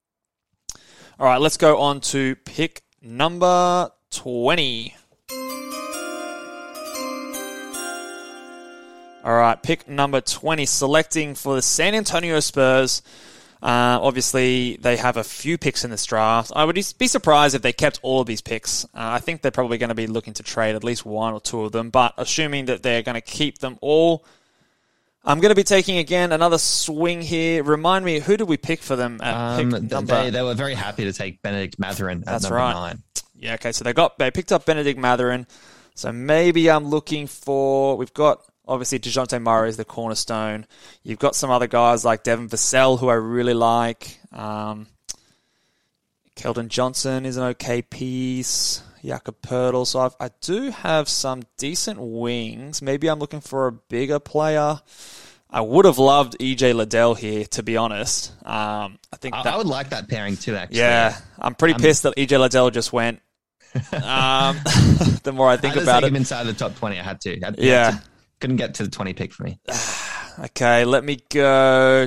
Speaker 3: All right, let's go on to pick number twenty. All right, pick number twenty, selecting for the San Antonio Spurs. Uh, obviously, they have a few picks in this draft. I would be surprised if they kept all of these picks. Uh, I think they're probably going to be looking to trade at least one or two of them, but assuming that they're going to keep them all, I'm going to be taking, again, another swing here. Remind me, who did we pick for them at
Speaker 7: Um,
Speaker 3: pick
Speaker 7: th-
Speaker 3: number?
Speaker 7: they, they were very happy to take Benedict Mathurin at
Speaker 3: That's
Speaker 7: number
Speaker 3: right.
Speaker 7: nine.
Speaker 3: Yeah, okay, so they got they picked up Benedict Mathurin. So maybe I'm looking for, we've got, obviously, DeJounte Murray is the cornerstone. You've got some other guys like Devin Vassell, who I really like. Um, Keldon Johnson is an okay piece. Jakob Poeltl. So I've, I do have some decent wings. Maybe I'm looking for a bigger player. I would have loved E J Liddell here, to be honest. Um, I think
Speaker 7: I,
Speaker 3: that,
Speaker 7: I would like that pairing too, actually.
Speaker 3: yeah, I'm pretty
Speaker 7: I'm-
Speaker 3: pissed that E J Liddell just went. um, the more I think
Speaker 7: I had to
Speaker 3: about
Speaker 7: take
Speaker 3: it.
Speaker 7: him inside the top twenty. I had to. I had,
Speaker 3: Yeah.
Speaker 7: had to- couldn't get to the twenty pick for me.
Speaker 3: Okay, let me go.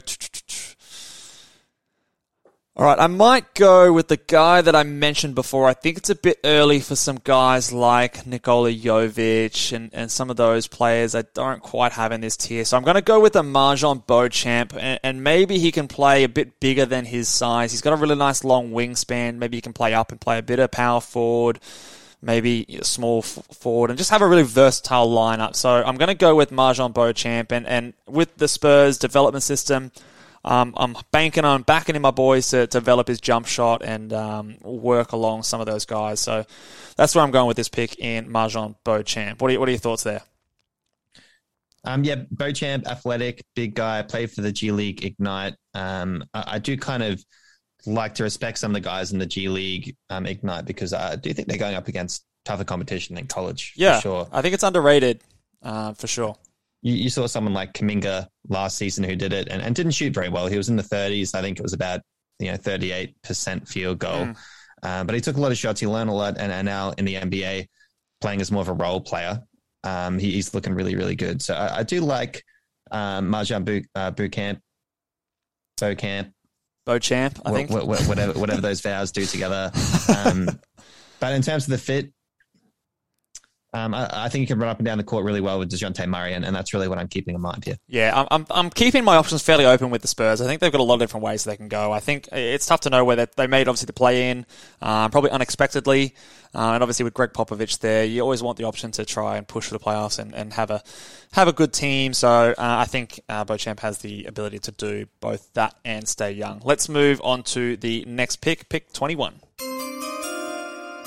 Speaker 3: All right, I might go with the guy that I mentioned before. I think it's a bit early for some guys like Nikola Jovic and, and some of those players I don't quite have in this tier. So I'm going to go with a Marjon Beauchamp, and, and maybe he can play a bit bigger than his size. He's got a really nice long wingspan. Maybe he can play up and play a bit of power forward, maybe a small f- forward, and just have a really versatile lineup. So I'm going to go with Marjon Beauchamp, and, and with the Spurs development system, Um, I'm banking on backing in my boys to, to develop his jump shot and um, work along some of those guys. So that's where I'm going with this pick in Marjon Beauchamp. What are, you, what are your thoughts there?
Speaker 7: Um, yeah, Beauchamp, athletic, big guy, played for the G League Ignite. Um, I, I do kind of like to respect some of the guys in the G League um, Ignite because I do think they're going up against tougher competition than college.
Speaker 3: Yeah,
Speaker 7: for sure.
Speaker 3: I think it's underrated uh, for sure.
Speaker 7: You, you saw someone like Kuminga last season who did it and, and didn't shoot very well. He was in the thirties. I think it was about you know thirty-eight percent field goal.
Speaker 3: Mm.
Speaker 7: Uh, but he took a lot of shots. He learned a lot. And, and now in the N B A, playing as more of a role player, um, he, he's looking really, really good. So I, I do like um, Marjon Boot, uh, Bootcamp, Beaucamp,
Speaker 3: Beauchamp, I think.
Speaker 7: wh- wh- whatever, whatever those vowels do together. Um, but in terms of the fit, Um, I, I think he can run up and down the court really well with DeJounte Murray, and, and that's really what I'm keeping in mind here.
Speaker 3: Yeah, I'm, I'm I'm keeping my options fairly open with the Spurs. I think they've got a lot of different ways they can go. I think it's tough to know where they made obviously the play in, uh, probably unexpectedly, uh, and obviously with Greg Popovich there, you always want the option to try and push for the playoffs and, and have a have a good team. So uh, I think uh, Beauchamp has the ability to do both that and stay young. Let's move on to the next pick, pick twenty-one.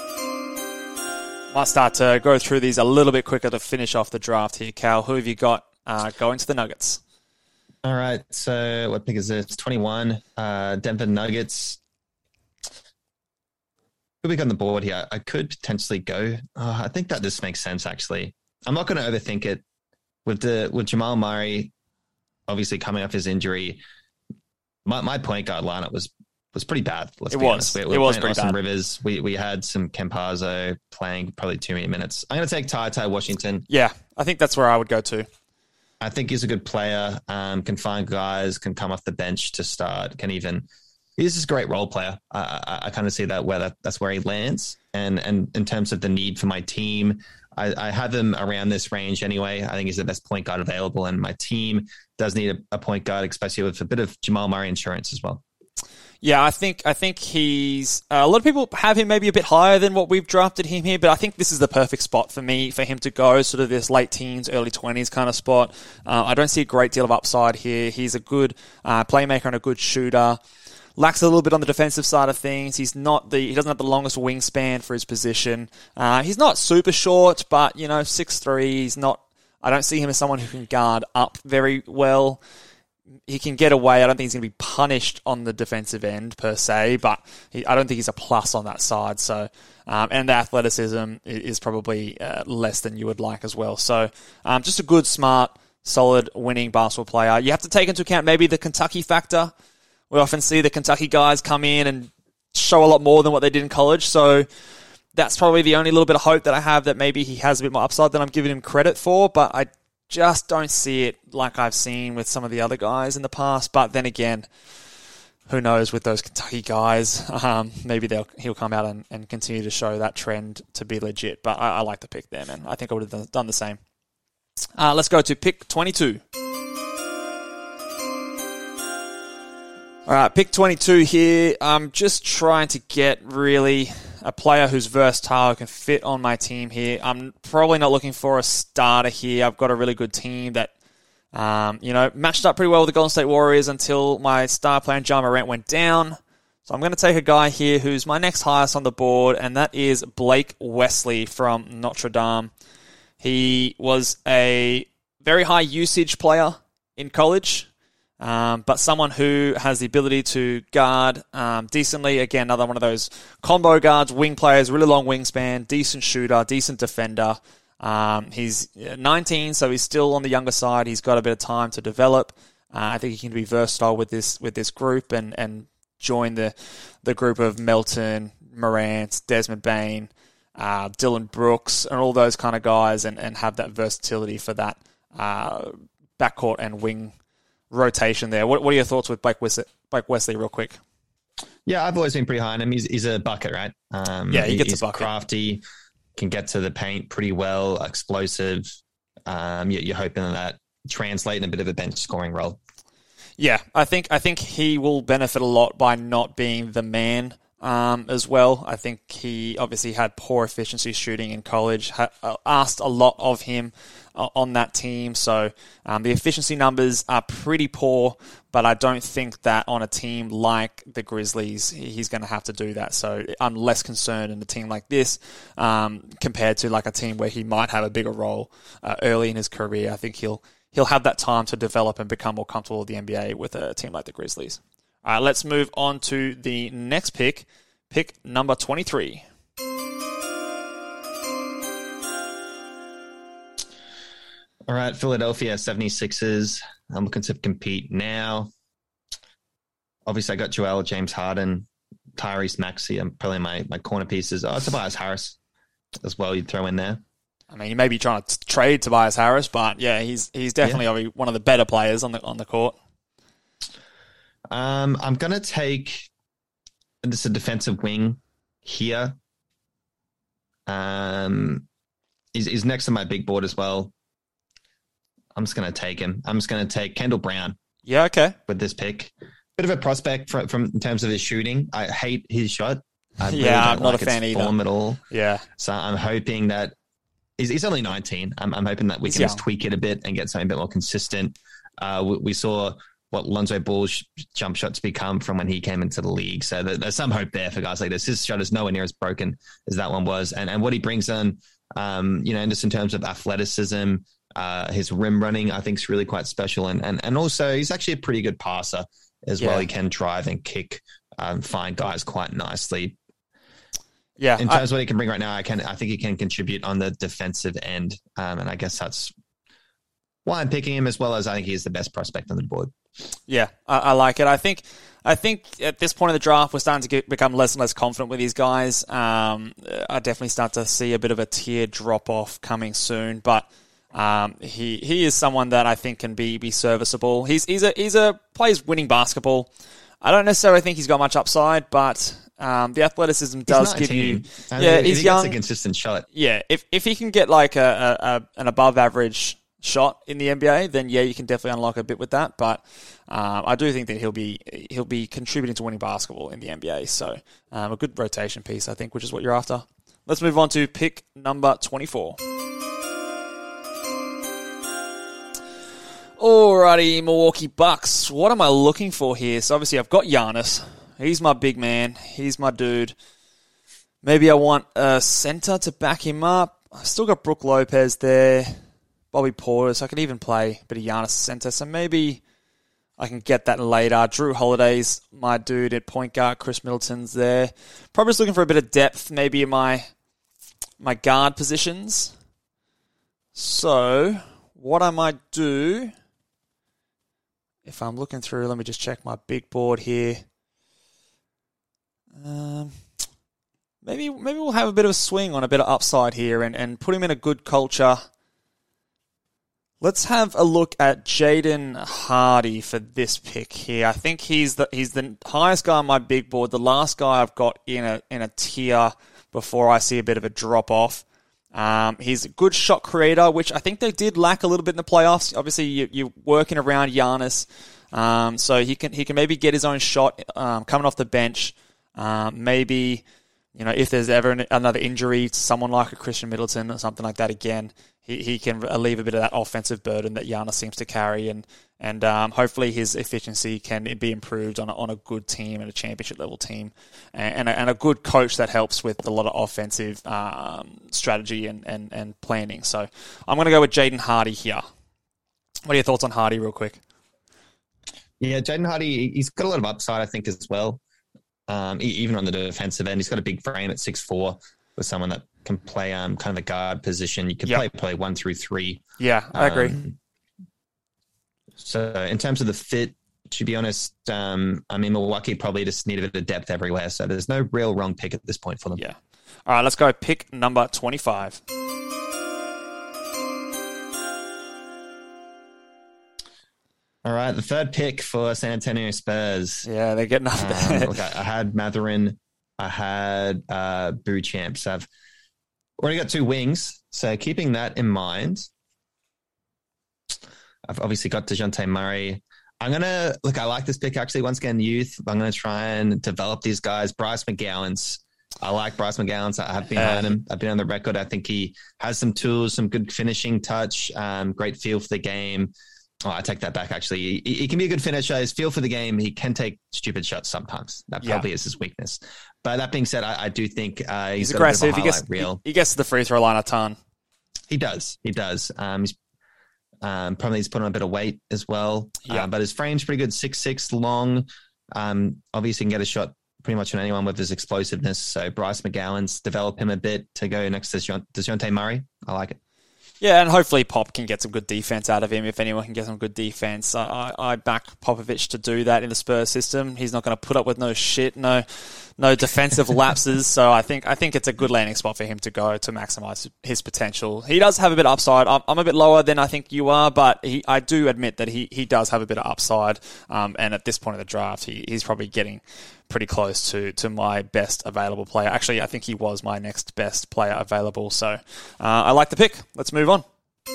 Speaker 3: Might start to go through these a little bit quicker to finish off the draft here, Cal. Who have you got uh, going to the Nuggets?
Speaker 7: All right, so what pick is this? twenty-one, uh, Denver Nuggets. Who we got on the board here? I could potentially go. Oh, I think that this makes sense, actually. I'm not going to overthink it. With the with Jamal Murray obviously coming off his injury, my, my point guard lineup was was pretty bad. Let's
Speaker 3: it
Speaker 7: be
Speaker 3: was.
Speaker 7: honest. We, we
Speaker 3: it
Speaker 7: were
Speaker 3: was
Speaker 7: playing
Speaker 3: pretty
Speaker 7: Austin
Speaker 3: bad.
Speaker 7: Rivers. We we had some Campazzo playing probably too many minutes. I'm going to take Ty Ty Washington.
Speaker 3: Yeah, I think that's where I would go to.
Speaker 7: I think he's a good player. Um, can find guys, can come off the bench to start. Can even he's just a great role player. I, I, I kind of see that where that, that's where he lands. And and in terms of the need for my team, I, I have him around this range anyway. I think he's the best point guard available, and my team does need a, a point guard, especially with a bit of Jamal Murray insurance as well.
Speaker 3: Yeah, I think I think he's uh, a lot of people have him maybe a bit higher than what we've drafted him here, but I think this is the perfect spot for me for him to go, sort of this late teens, early twenties kind of spot. Uh, I don't see a great deal of upside here. He's a good uh, playmaker and a good shooter. Lacks a little bit on the defensive side of things. He's not the he doesn't have the longest wingspan for his position. Uh, he's not super short, but you know, six three. He's not. I don't see him as someone who can guard up very well. He can get away. I don't think he's going to be punished on the defensive end per se, but he, I don't think he's a plus on that side. So, um, and the athleticism is probably uh, less than you would like as well. So, um, just a good, smart, solid, winning basketball player. You have to take into account maybe the Kentucky factor. We often see the Kentucky guys come in and show a lot more than what they did in college. So that's probably the only little bit of hope that I have that maybe he has a bit more upside than I'm giving him credit for. But I just don't see it like I've seen with some of the other guys in the past. But then again, who knows with those Kentucky guys? Um, maybe they'll he'll come out and, and continue to show that trend to be legit. But I, I like the pick there, man. I think I would have done the same. Uh, let's go to pick twenty-two. All right, pick twenty-two here. I'm just trying to get really a player who's versatile, can fit on my team here. I'm probably not looking for a starter here. I've got a really good team that, um, you know, matched up pretty well with the Golden State Warriors until my star player, Ja Morant, went down. So I'm going to take a guy here who's my next highest on the board, and that is Blake Wesley from Notre Dame. He was a very high usage player in college. Um, but someone who has the ability to guard um, decently. Again, another one of those combo guards, wing players, really long wingspan, decent shooter, decent defender. Um, he's nineteen, so he's still on the younger side. He's got a bit of time to develop. Uh, I think he can be versatile with this with this group and, and join the the group of Melton, Morant, Desmond Bain, uh, Dylan Brooks, and all those kind of guys, and, and have that versatility for that uh, backcourt and wing rotation there. What, what are your thoughts with Blake Wesley, Blake Wesley real quick?
Speaker 7: Yeah, I've always been pretty high on him. He's, he's a bucket, right? Um,
Speaker 3: yeah, he gets
Speaker 7: he's
Speaker 3: a bucket.
Speaker 7: Crafty, can get to the paint pretty well, explosive. Um, you're, you're hoping that translate in a bit of a bench scoring role.
Speaker 3: Yeah, I think I think he will benefit a lot by not being the man um, as well. I think he obviously had poor efficiency shooting in college, ha- asked a lot of him uh, on that team. So um, the efficiency numbers are pretty poor, but I don't think that on a team like the Grizzlies, he's going to have to do that. So I'm less concerned in a team like this um, compared to like a team where he might have a bigger role uh, early in his career. I think he'll he'll have that time to develop and become more comfortable with the N B A with a team like the Grizzlies. All right, let's move on to the next pick, pick number twenty-three.
Speaker 7: All right, Philadelphia seventy-sixers. I'm looking to compete now. Obviously, I got Joel, James Harden, Tyrese Maxey. I'm probably my, my corner pieces. Oh, Tobias Harris as well you'd throw in there.
Speaker 3: I mean, you may be trying to trade Tobias Harris, but yeah, he's he's definitely yeah. one of the better players on the on the court.
Speaker 7: Um, I'm going to take this a defensive wing here. Um, he's, he's next to my big board as well. I'm just going to take him. I'm just going to take Kendall Brown.
Speaker 3: Yeah, okay.
Speaker 7: With this pick. Bit of a prospect from, from in terms of his shooting. I hate his shot. I really
Speaker 3: yeah,
Speaker 7: don't
Speaker 3: I'm not
Speaker 7: like
Speaker 3: a fan
Speaker 7: its
Speaker 3: either.
Speaker 7: Form at all.
Speaker 3: Yeah.
Speaker 7: So I'm hoping that he's, he's only nineteen. I'm, I'm hoping that we
Speaker 3: he's
Speaker 7: can
Speaker 3: young.
Speaker 7: just tweak it a bit and get something a bit more consistent. Uh, we, we saw what what Lonzo Ball's jump shots become from when he came into the league. So there's some hope there for guys like this. His shot is nowhere near as broken as that one was. And and what he brings in, um, you know, just in terms of athleticism, uh, his rim running, I think is really quite special. And, and, and also he's actually a pretty good passer as yeah. well. He can drive and kick, um, find guys quite nicely.
Speaker 3: Yeah.
Speaker 7: In terms I, of what he can bring right now, I can, I think he can contribute on the defensive end. Um, and I guess that's why I'm picking him, as well as I think he's the best prospect on the board.
Speaker 3: Yeah, I, I like it. I think I think at this point in the draft, we're starting to get, become less and less confident with these guys. Um, I definitely start to see a bit of a tier drop-off coming soon, but um, he he is someone that I think can be be serviceable. He's he's a he's a plays winning basketball. I don't necessarily think he's got much upside, but um, the athleticism does give you.
Speaker 7: I mean,
Speaker 3: yeah,
Speaker 7: if
Speaker 3: he's
Speaker 7: he
Speaker 3: young.
Speaker 7: gets a consistent shot.
Speaker 3: Yeah, if if he can get like a, a, a an above average shot in the N B A, then yeah, you can definitely unlock a bit with that. But um, I do think that he'll be he'll be contributing to winning basketball in the N B A. So um, a good rotation piece, I think, which is what you're after. Let's move on to pick number twenty-four. Alrighty, Milwaukee Bucks. What am I looking for here? So obviously I've got Giannis. He's my big man. He's my dude. Maybe I want a center to back him up. I've still got Brook Lopez there. Bobby Portis. I can even play a bit of Giannis center. So maybe I can get that later. Drew Holiday's my dude at point guard. Chris Middleton's there. Probably just looking for a bit of depth maybe in my, my guard positions. So what I might do, if I'm looking through, let me just check my big board here. Um, maybe maybe we'll have a bit of a swing on a bit of upside here and, and put him in a good culture. Let's have a look at Jaden Hardy for this pick here. I think he's the he's the highest guy on my big board, the last guy I've got in a in a tier before I see a bit of a drop off. Um, he's a good shot creator, which I think they did lack a little bit in the playoffs. Obviously, you, you're working around Giannis, um, so he can he can maybe get his own shot um, coming off the bench. Um, maybe, you know, if there's ever an, another injury to someone like a Christian Middleton or something like that, again, he, he can alleviate a bit of that offensive burden that Giannis seems to carry, and and um, hopefully his efficiency can be improved on a, on a good team and a championship level team, and and a, and a good coach that helps with a lot of offensive um, strategy and, and, and planning. So I'm going to go with Jaden Hardy here. What are your thoughts on Hardy, real quick?
Speaker 7: Yeah, Jaden Hardy, he's got a lot of upside, I think, as well. Um, even on the defensive end, he's got a big frame at six foot four with someone that can play um, kind of a guard position. You can yep. play play one through three.
Speaker 3: Yeah, I agree.
Speaker 7: Um, so in terms of the fit, to be honest, um, I mean, Milwaukee probably just need a bit of depth everywhere. So there's no real wrong pick at this point for them.
Speaker 3: Yeah. All right, let's go pick number twenty-five.
Speaker 7: All right, the third pick for San Antonio Spurs.
Speaker 3: Yeah, they're getting up there.
Speaker 7: Um, look, I, I had Mathurin. I had uh, Beauchamp. So I've already got two wings. So keeping that in mind, I've obviously got DeJounte Murray. I'm going to, look, I like this pick actually. Once again, youth. I'm going to try and develop these guys. Bryce McGowan's. I like Bryce McGowan's. I have been behind him. I've been on the record. I think he has some tools, some good finishing touch, um, great feel for the game. Oh, I take that back, actually. He, he can be a good finisher. His feel for the game, he can take stupid shots sometimes. That probably yeah. is his weakness. But that being said, I, I do think uh, he's,
Speaker 3: he's aggressive.
Speaker 7: He
Speaker 3: gets,
Speaker 7: reel.
Speaker 3: He, he gets to the free throw line a ton.
Speaker 7: He does. He does. Um, he's um, probably he's put on a bit of weight as well. Yeah. Uh, but his frame's pretty good. six six long. Um, obviously, can get a shot pretty much on anyone with his explosiveness. So Bryce McGowan's, develop him a bit to go next to DeJounte Murray. I like it.
Speaker 3: Yeah, and hopefully Pop can get some good defense out of him. If anyone can get some good defense, I, I back Popovich to do that in the Spurs system. He's not going to put up with no shit, no, no defensive lapses. So I think I think it's a good landing spot for him to go to maximize his potential. He does have a bit of upside. I'm, I'm a bit lower than I think you are, but he, I do admit that he, he does have a bit of upside. Um, and at this point of the draft, he, he's probably getting pretty close to, to my best available player. Actually, I think he was my next best player available. So uh, I like the pick. Let's move on.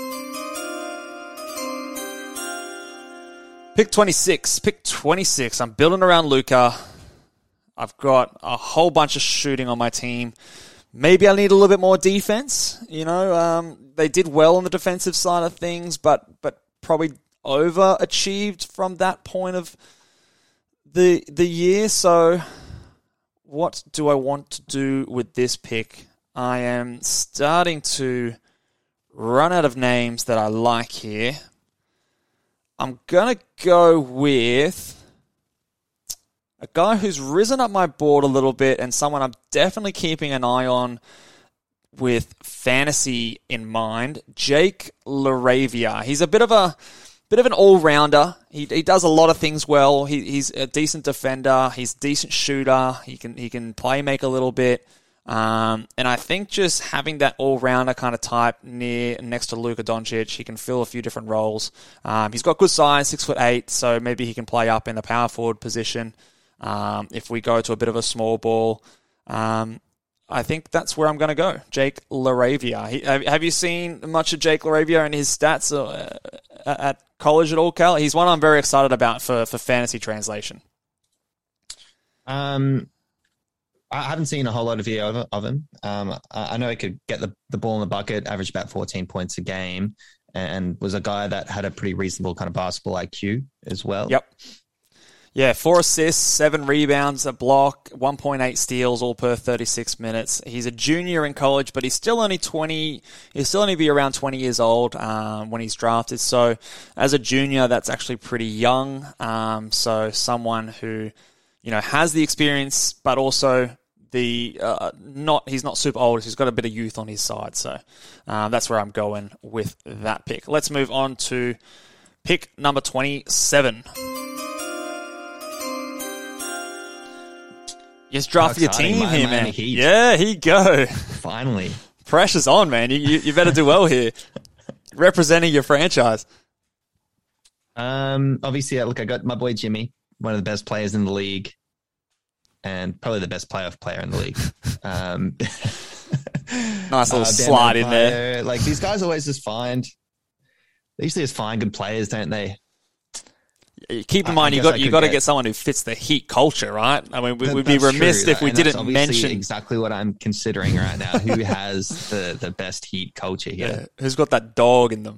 Speaker 3: Pick twenty-six. Pick twenty-six. I'm building around Luka. I've got a whole bunch of shooting on my team. Maybe I need a little bit more defense. You know, um, they did well on the defensive side of things, but but probably overachieved from that point of the the year. So what do I want to do with this pick? I am starting to run out of names that I like here. I'm going to go with a guy who's risen up my board a little bit and someone I'm definitely keeping an eye on with fantasy in mind, Jake LaRavia. He's a bit of a bit of an all-rounder. He he does a lot of things well. He he's a decent defender. He's a decent shooter. He can he can play make a little bit. Um, and I think just having that all-rounder kind of type near next to Luka Doncic, he can fill a few different roles. Um, he's got good size, six foot eight, so maybe he can play up in the power forward position. Um, if we go to a bit of a small ball, um, I think that's where I'm going to go. Jake LaRavia. He, have, have you seen much of Jake LaRavia and his stats uh, at college at all, Cal? He's one I'm very excited about for, for fantasy translation.
Speaker 7: Um, I haven't seen a whole lot of video of, of him. Um, I, I know he could get the, the ball in the bucket, average about fourteen points a game, and was a guy that had a pretty reasonable kind of basketball I Q as well.
Speaker 3: Yep. Yeah, four assists, seven rebounds, a block, one point eight steals, all per thirty-six minutes. He's a junior in college, but he's still only twenty. He'll still only be around twenty years old um, when he's drafted. So, as a junior, that's actually pretty young. Um, so, someone who, you know, has the experience, but also the uh, not. He's not super old. He's got a bit of youth on his side. So, uh, that's where I'm going with that pick. Let's move on to pick number twenty-seven. You just drafted your team here, man. Heat. Yeah, here you go.
Speaker 7: Finally.
Speaker 3: Pressure's on, man. You, you you better do well here. Representing your franchise.
Speaker 7: Um, obviously, look, I got my boy Jimmy, one of the best players in the league, and probably the best playoff player in the league. Um,
Speaker 3: nice little uh, slide in there.
Speaker 7: Like, these guys always just find, they usually just find good players, don't they?
Speaker 3: Keep in mind, I, I you got you got to get someone who fits the Heat culture, right? I mean, we, we'd be remiss true, if we and didn't mention
Speaker 7: exactly what I'm considering right now. Who has the, the best Heat culture here?
Speaker 3: Yeah, who's got that dog in them?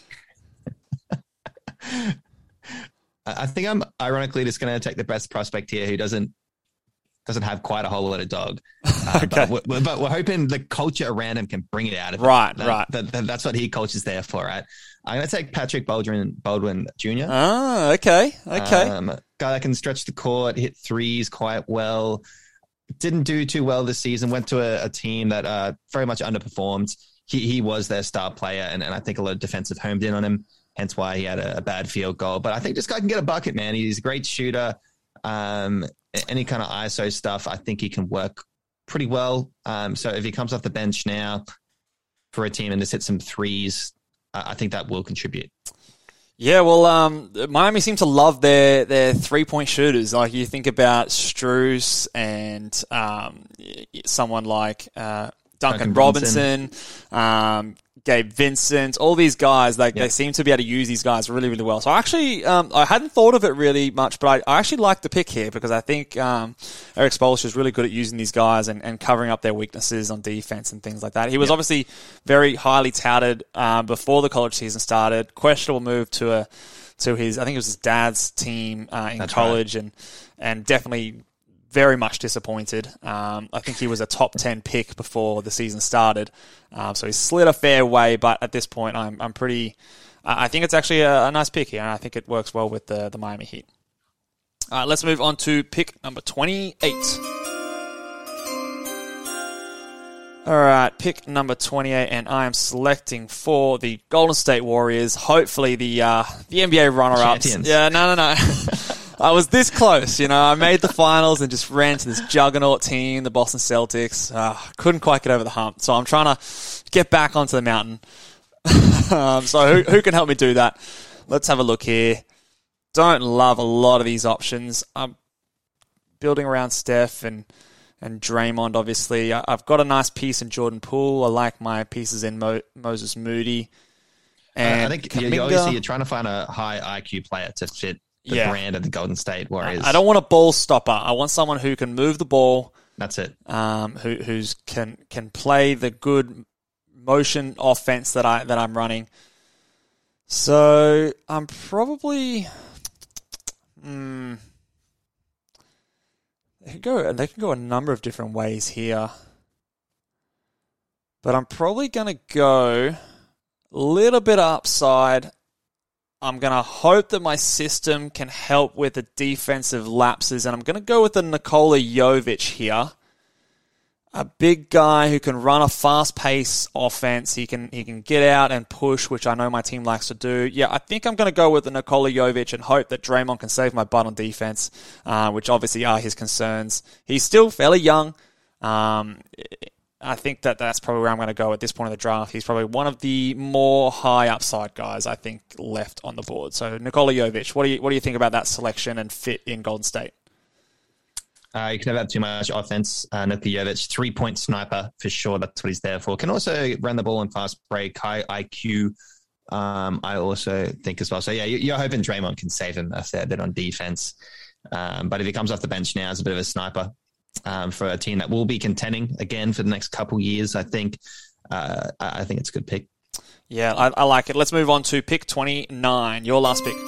Speaker 7: I think I'm ironically just going to take the best prospect here, who doesn't doesn't have quite a whole lot of dog. Uh, okay. but, we're, but we're hoping the culture around him can bring it out of him.
Speaker 3: Right,
Speaker 7: that,
Speaker 3: right.
Speaker 7: That, that, that's what Heat culture's there for, right? I'm going to take Patrick Baldwin, Baldwin Junior
Speaker 3: Ah, okay, okay.
Speaker 7: Um, guy that can stretch the court, hit threes quite well. Didn't do too well this season. Went to a, a team that uh, very much underperformed. He he was their star player, and, and I think a lot of defensive homed in on him, hence why he had a, a bad field goal. But I think this guy can get a bucket, man. He's a great shooter. Um, any kind of I S O stuff, I think he can work pretty well. Um, so if he comes off the bench now for a team and just hit some threes, I think that will contribute.
Speaker 3: Yeah, well, um, Miami seem to love their, their three-point shooters. Like, you think about Strus and um, someone like uh, Duncan, Duncan Robinson, um, Gabe Vincent, all these guys, like yep. they seem to be able to use these guys really, really well. So actually, um, I hadn't thought of it really much, but I, I actually like the pick here because I think um, Eric Spoelstra is really good at using these guys and, and covering up their weaknesses on defense and things like that. He was yep. obviously very highly touted um, before the college season started. Questionable move to a to his, I think it was his dad's team uh, in That's college, right. and and definitely very much disappointed. Um, I think he was a top ten pick before the season started. Um, so he slid a fair way, but at this point, I'm I'm pretty... Uh, I think it's actually a, a nice pick here, and I think it works well with the, the Miami Heat. All right, let's move on to pick number twenty-eight. All right, pick number twenty-eight, and I am selecting for the Golden State Warriors, hopefully the uh, the N B A runner-ups.
Speaker 7: Champions.
Speaker 3: Yeah, no, no, no. I was this close, you know. I made the finals and just ran to this juggernaut team, the Boston Celtics. Uh, couldn't quite get over the hump. So I'm trying to get back onto the mountain. um, so who, who can help me do that? Let's have a look here. Don't love a lot of these options. I'm building around Steph and, and Draymond, obviously. I, I've got a nice piece in Jordan Poole. I like my pieces in Mo, Moses Moody. And
Speaker 7: uh, I think
Speaker 3: Kuminga.
Speaker 7: you obviously you're trying to find a high I Q player to fit the
Speaker 3: yeah.
Speaker 7: brand of the Golden State Warriors.
Speaker 3: I don't want a ball stopper. I want someone who can move the ball.
Speaker 7: That's it.
Speaker 3: Um, who who's can can play the good motion offense that I that I'm running. So I'm probably... Hmm, they can go, they can go a number of different ways here. But I'm probably going to go a little bit upside. I'm going to hope that my system can help with the defensive lapses, and I'm going to go with the Nikola Jovic here. A big guy who can run a fast-paced offense. He can he can get out and push, which I know my team likes to do. Yeah, I think I'm going to go with the Nikola Jovic and hope that Draymond can save my butt on defense, uh, which obviously are his concerns. He's still fairly young. Um, I think that that's probably where I'm going to go at this point of the draft. He's probably one of the more high upside guys, I think, left on the board. So Nikola Jovic, what do you what do you think about that selection and fit in Golden State?
Speaker 7: Uh, you can never have too much offense. Uh, Nikola Jovic, three-point sniper for sure. That's what he's there for. Can also run the ball and fast break, high I Q. Um, I also think as well. So yeah, you're hoping Draymond can save him a fair bit on defense. Um, but if he comes off the bench now as a bit of a sniper, Um, for a team that will be contending again for the next couple years, I think uh, I think it's a good pick.
Speaker 3: Yeah, I, I like it. Let's move on to pick twenty-nine, your last pick.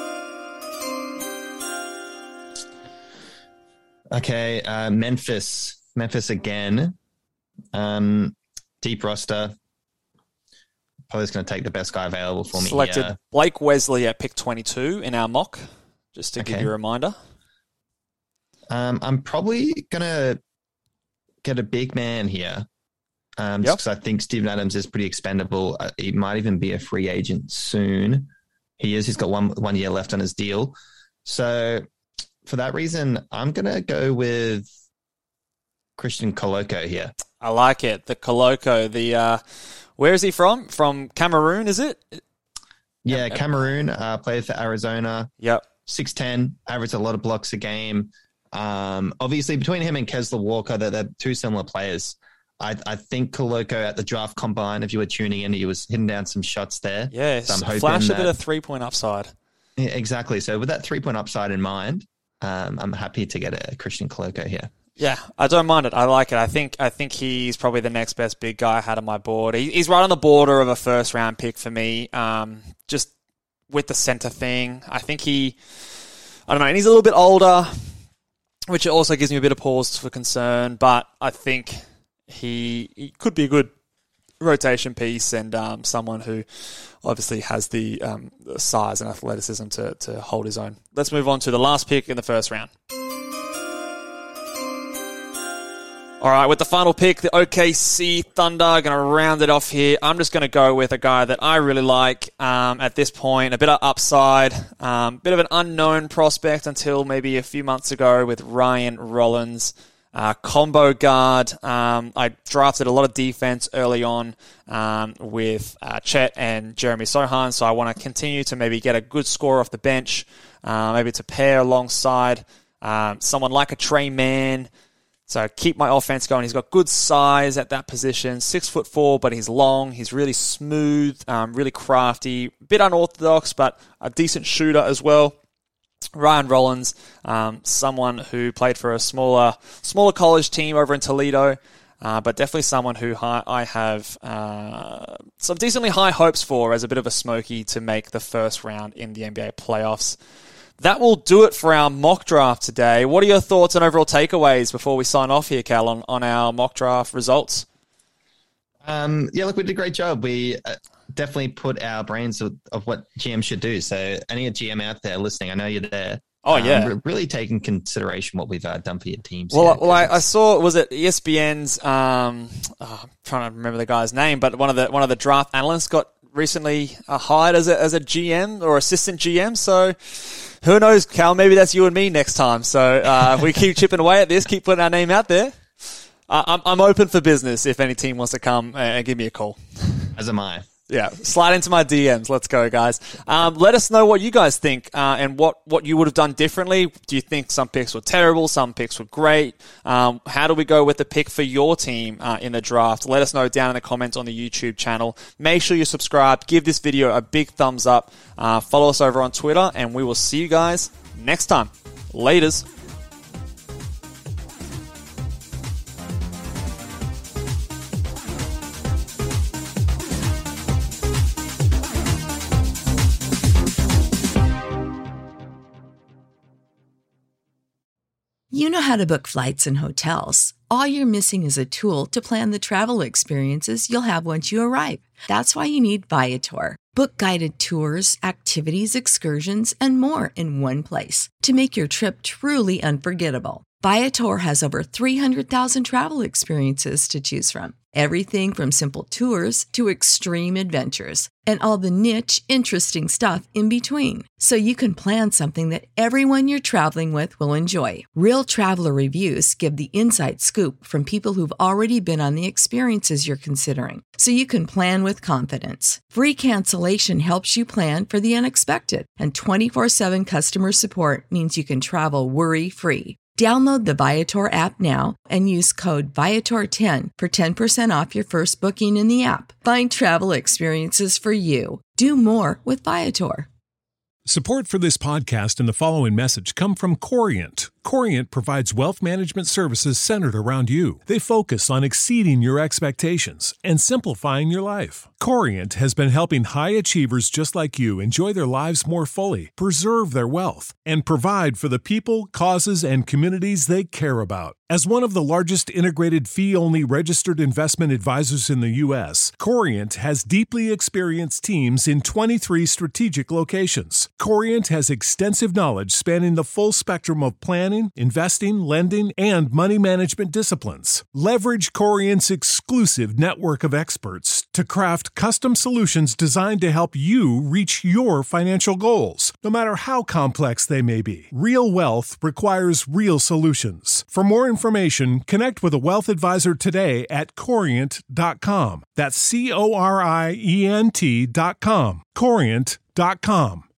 Speaker 7: Okay, uh, Memphis. Memphis again. Um, deep roster. Probably just going to take the best guy available for me.
Speaker 3: Selected
Speaker 7: here.
Speaker 3: Blake Wesley at pick twenty-two in our mock, just to
Speaker 7: Okay.
Speaker 3: give you a reminder.
Speaker 7: Um, I'm probably going to get a big man here um,
Speaker 3: Yep.
Speaker 7: because I think Steven Adams is pretty expendable. Uh, he might even be a free agent soon. He is. He's got one one year left on his deal. So for that reason, I'm going to go with Christian Koloko here.
Speaker 3: I like it. The Koloko, the uh, where is he from? From Cameroon, is it?
Speaker 7: Yeah,
Speaker 3: Yep.
Speaker 7: Cameroon, uh, played for Arizona.
Speaker 3: Yep.
Speaker 7: six ten, averaged a lot of blocks a game. Um, obviously, between him and Kessler Walker, they're, they're two similar players. I, I think Koloko at the draft combine, if you were tuning in, he was hitting down some shots there.
Speaker 3: Yes,
Speaker 7: So I'm hoping
Speaker 3: flash a
Speaker 7: that-
Speaker 3: bit of three-point upside.
Speaker 7: Yeah, exactly. So with that three-point upside in mind, um, I'm happy to get a Christian Koloko here.
Speaker 3: Yeah, I don't mind it. I like it. I think I think he's probably the next best big guy I had on my board. He, he's right on the border of a first-round pick for me. Um, just with the center thing, I think he, I don't know, and he's a little bit older, which also gives me a bit of pause for concern, but I think he, he could be a good rotation piece and um, someone who obviously has the, um, the size and athleticism to, to hold his own. Let's move on to the last pick in the first round. All right, with the final pick, the O K C Thunder are going to round it off here. I'm just going to go with a guy that I really like um, at this point, a bit of upside, um, bit of an unknown prospect until maybe a few months ago with Ryan Rollins, uh, combo guard. Um, I drafted a lot of defense early on um, with uh, Chet and Jeremy Sohan, so I want to continue to maybe get a good score off the bench, uh, maybe to pair alongside um, someone like a Trey Mann. So keep my offense going. He's got good size at that position, six foot four, but he's long. He's really smooth, um, really crafty, bit unorthodox, but a decent shooter as well. Ryan Rollins, um, someone who played for a smaller, smaller college team over in Toledo, uh, but definitely someone who I have uh, some decently high hopes for as a bit of a smoky to make the first round in the N B A playoffs. That will do it for our mock draft today. What are your thoughts and overall takeaways before we sign off here, Cal, on, on our mock draft results?
Speaker 7: Um, yeah, look, we did a great job. We uh, definitely put our brains of, of what G M should do. So any G M out there listening, I know you're there.
Speaker 3: Oh, yeah.
Speaker 7: Um, really taking consideration what we've uh, done for your teams.
Speaker 3: Well,
Speaker 7: here,
Speaker 3: well I, I
Speaker 7: it's-
Speaker 3: saw, was it E S P N's, um, oh, I'm trying to remember the guy's name, but one of the one of the draft analysts got recently uh, hired as a, as a G M or assistant G M. So who knows, Cal, maybe that's you and me next time. So uh, we keep chipping away at this, keep putting our name out there. Uh, I'm, I'm open for business if any team wants to come and give me a call.
Speaker 7: As am I.
Speaker 3: Yeah, slide into my D Ms. Let's go, guys. Um, let us know what you guys think uh, and what, what you would have done differently. Do you think some picks were terrible? Some picks were great? Um, how do we go with the pick for your team uh, in the draft? Let us know down in the comments on the YouTube channel. Make sure you subscribe. Give this video a big thumbs up. Uh, follow us over on Twitter, and we will see you guys next time. Laters.
Speaker 9: You know how to book flights and hotels. All you're missing is a tool to plan the travel experiences you'll have once you arrive. That's why you need Viator. Book guided tours, activities, excursions, and more in one place to make your trip truly unforgettable. Viator has over three hundred thousand travel experiences to choose from. Everything from simple tours to extreme adventures and all the niche, interesting stuff in between. So you can plan something that everyone you're traveling with will enjoy. Real traveler reviews give the inside scoop from people who've already been on the experiences you're considering. So you can plan with confidence. Free cancellation helps you plan for the unexpected. And twenty-four seven customer support means you can travel worry-free. Download the Viator app now and use code Viator ten for ten percent off your first booking in the app. Find travel experiences for you. Do more with Viator.
Speaker 1: Support for this podcast and the following message come from Corient. Corient provides wealth management services centered around you. They focus on exceeding your expectations and simplifying your life. Corient has been helping high achievers just like you enjoy their lives more fully, preserve their wealth, and provide for the people, causes, and communities they care about. As one of the largest integrated fee-only registered investment advisors in the U S, Corient has deeply experienced teams in twenty-three strategic locations. Corient has extensive knowledge spanning the full spectrum of planning, investing, lending, and money management disciplines. Leverage Corient's exclusive network of experts to craft custom solutions designed to help you reach your financial goals, no matter how complex they may be. Real wealth requires real solutions. For more information, connect with a wealth advisor today at corient dot com. That's C O R I E N T dot com. corient dot com.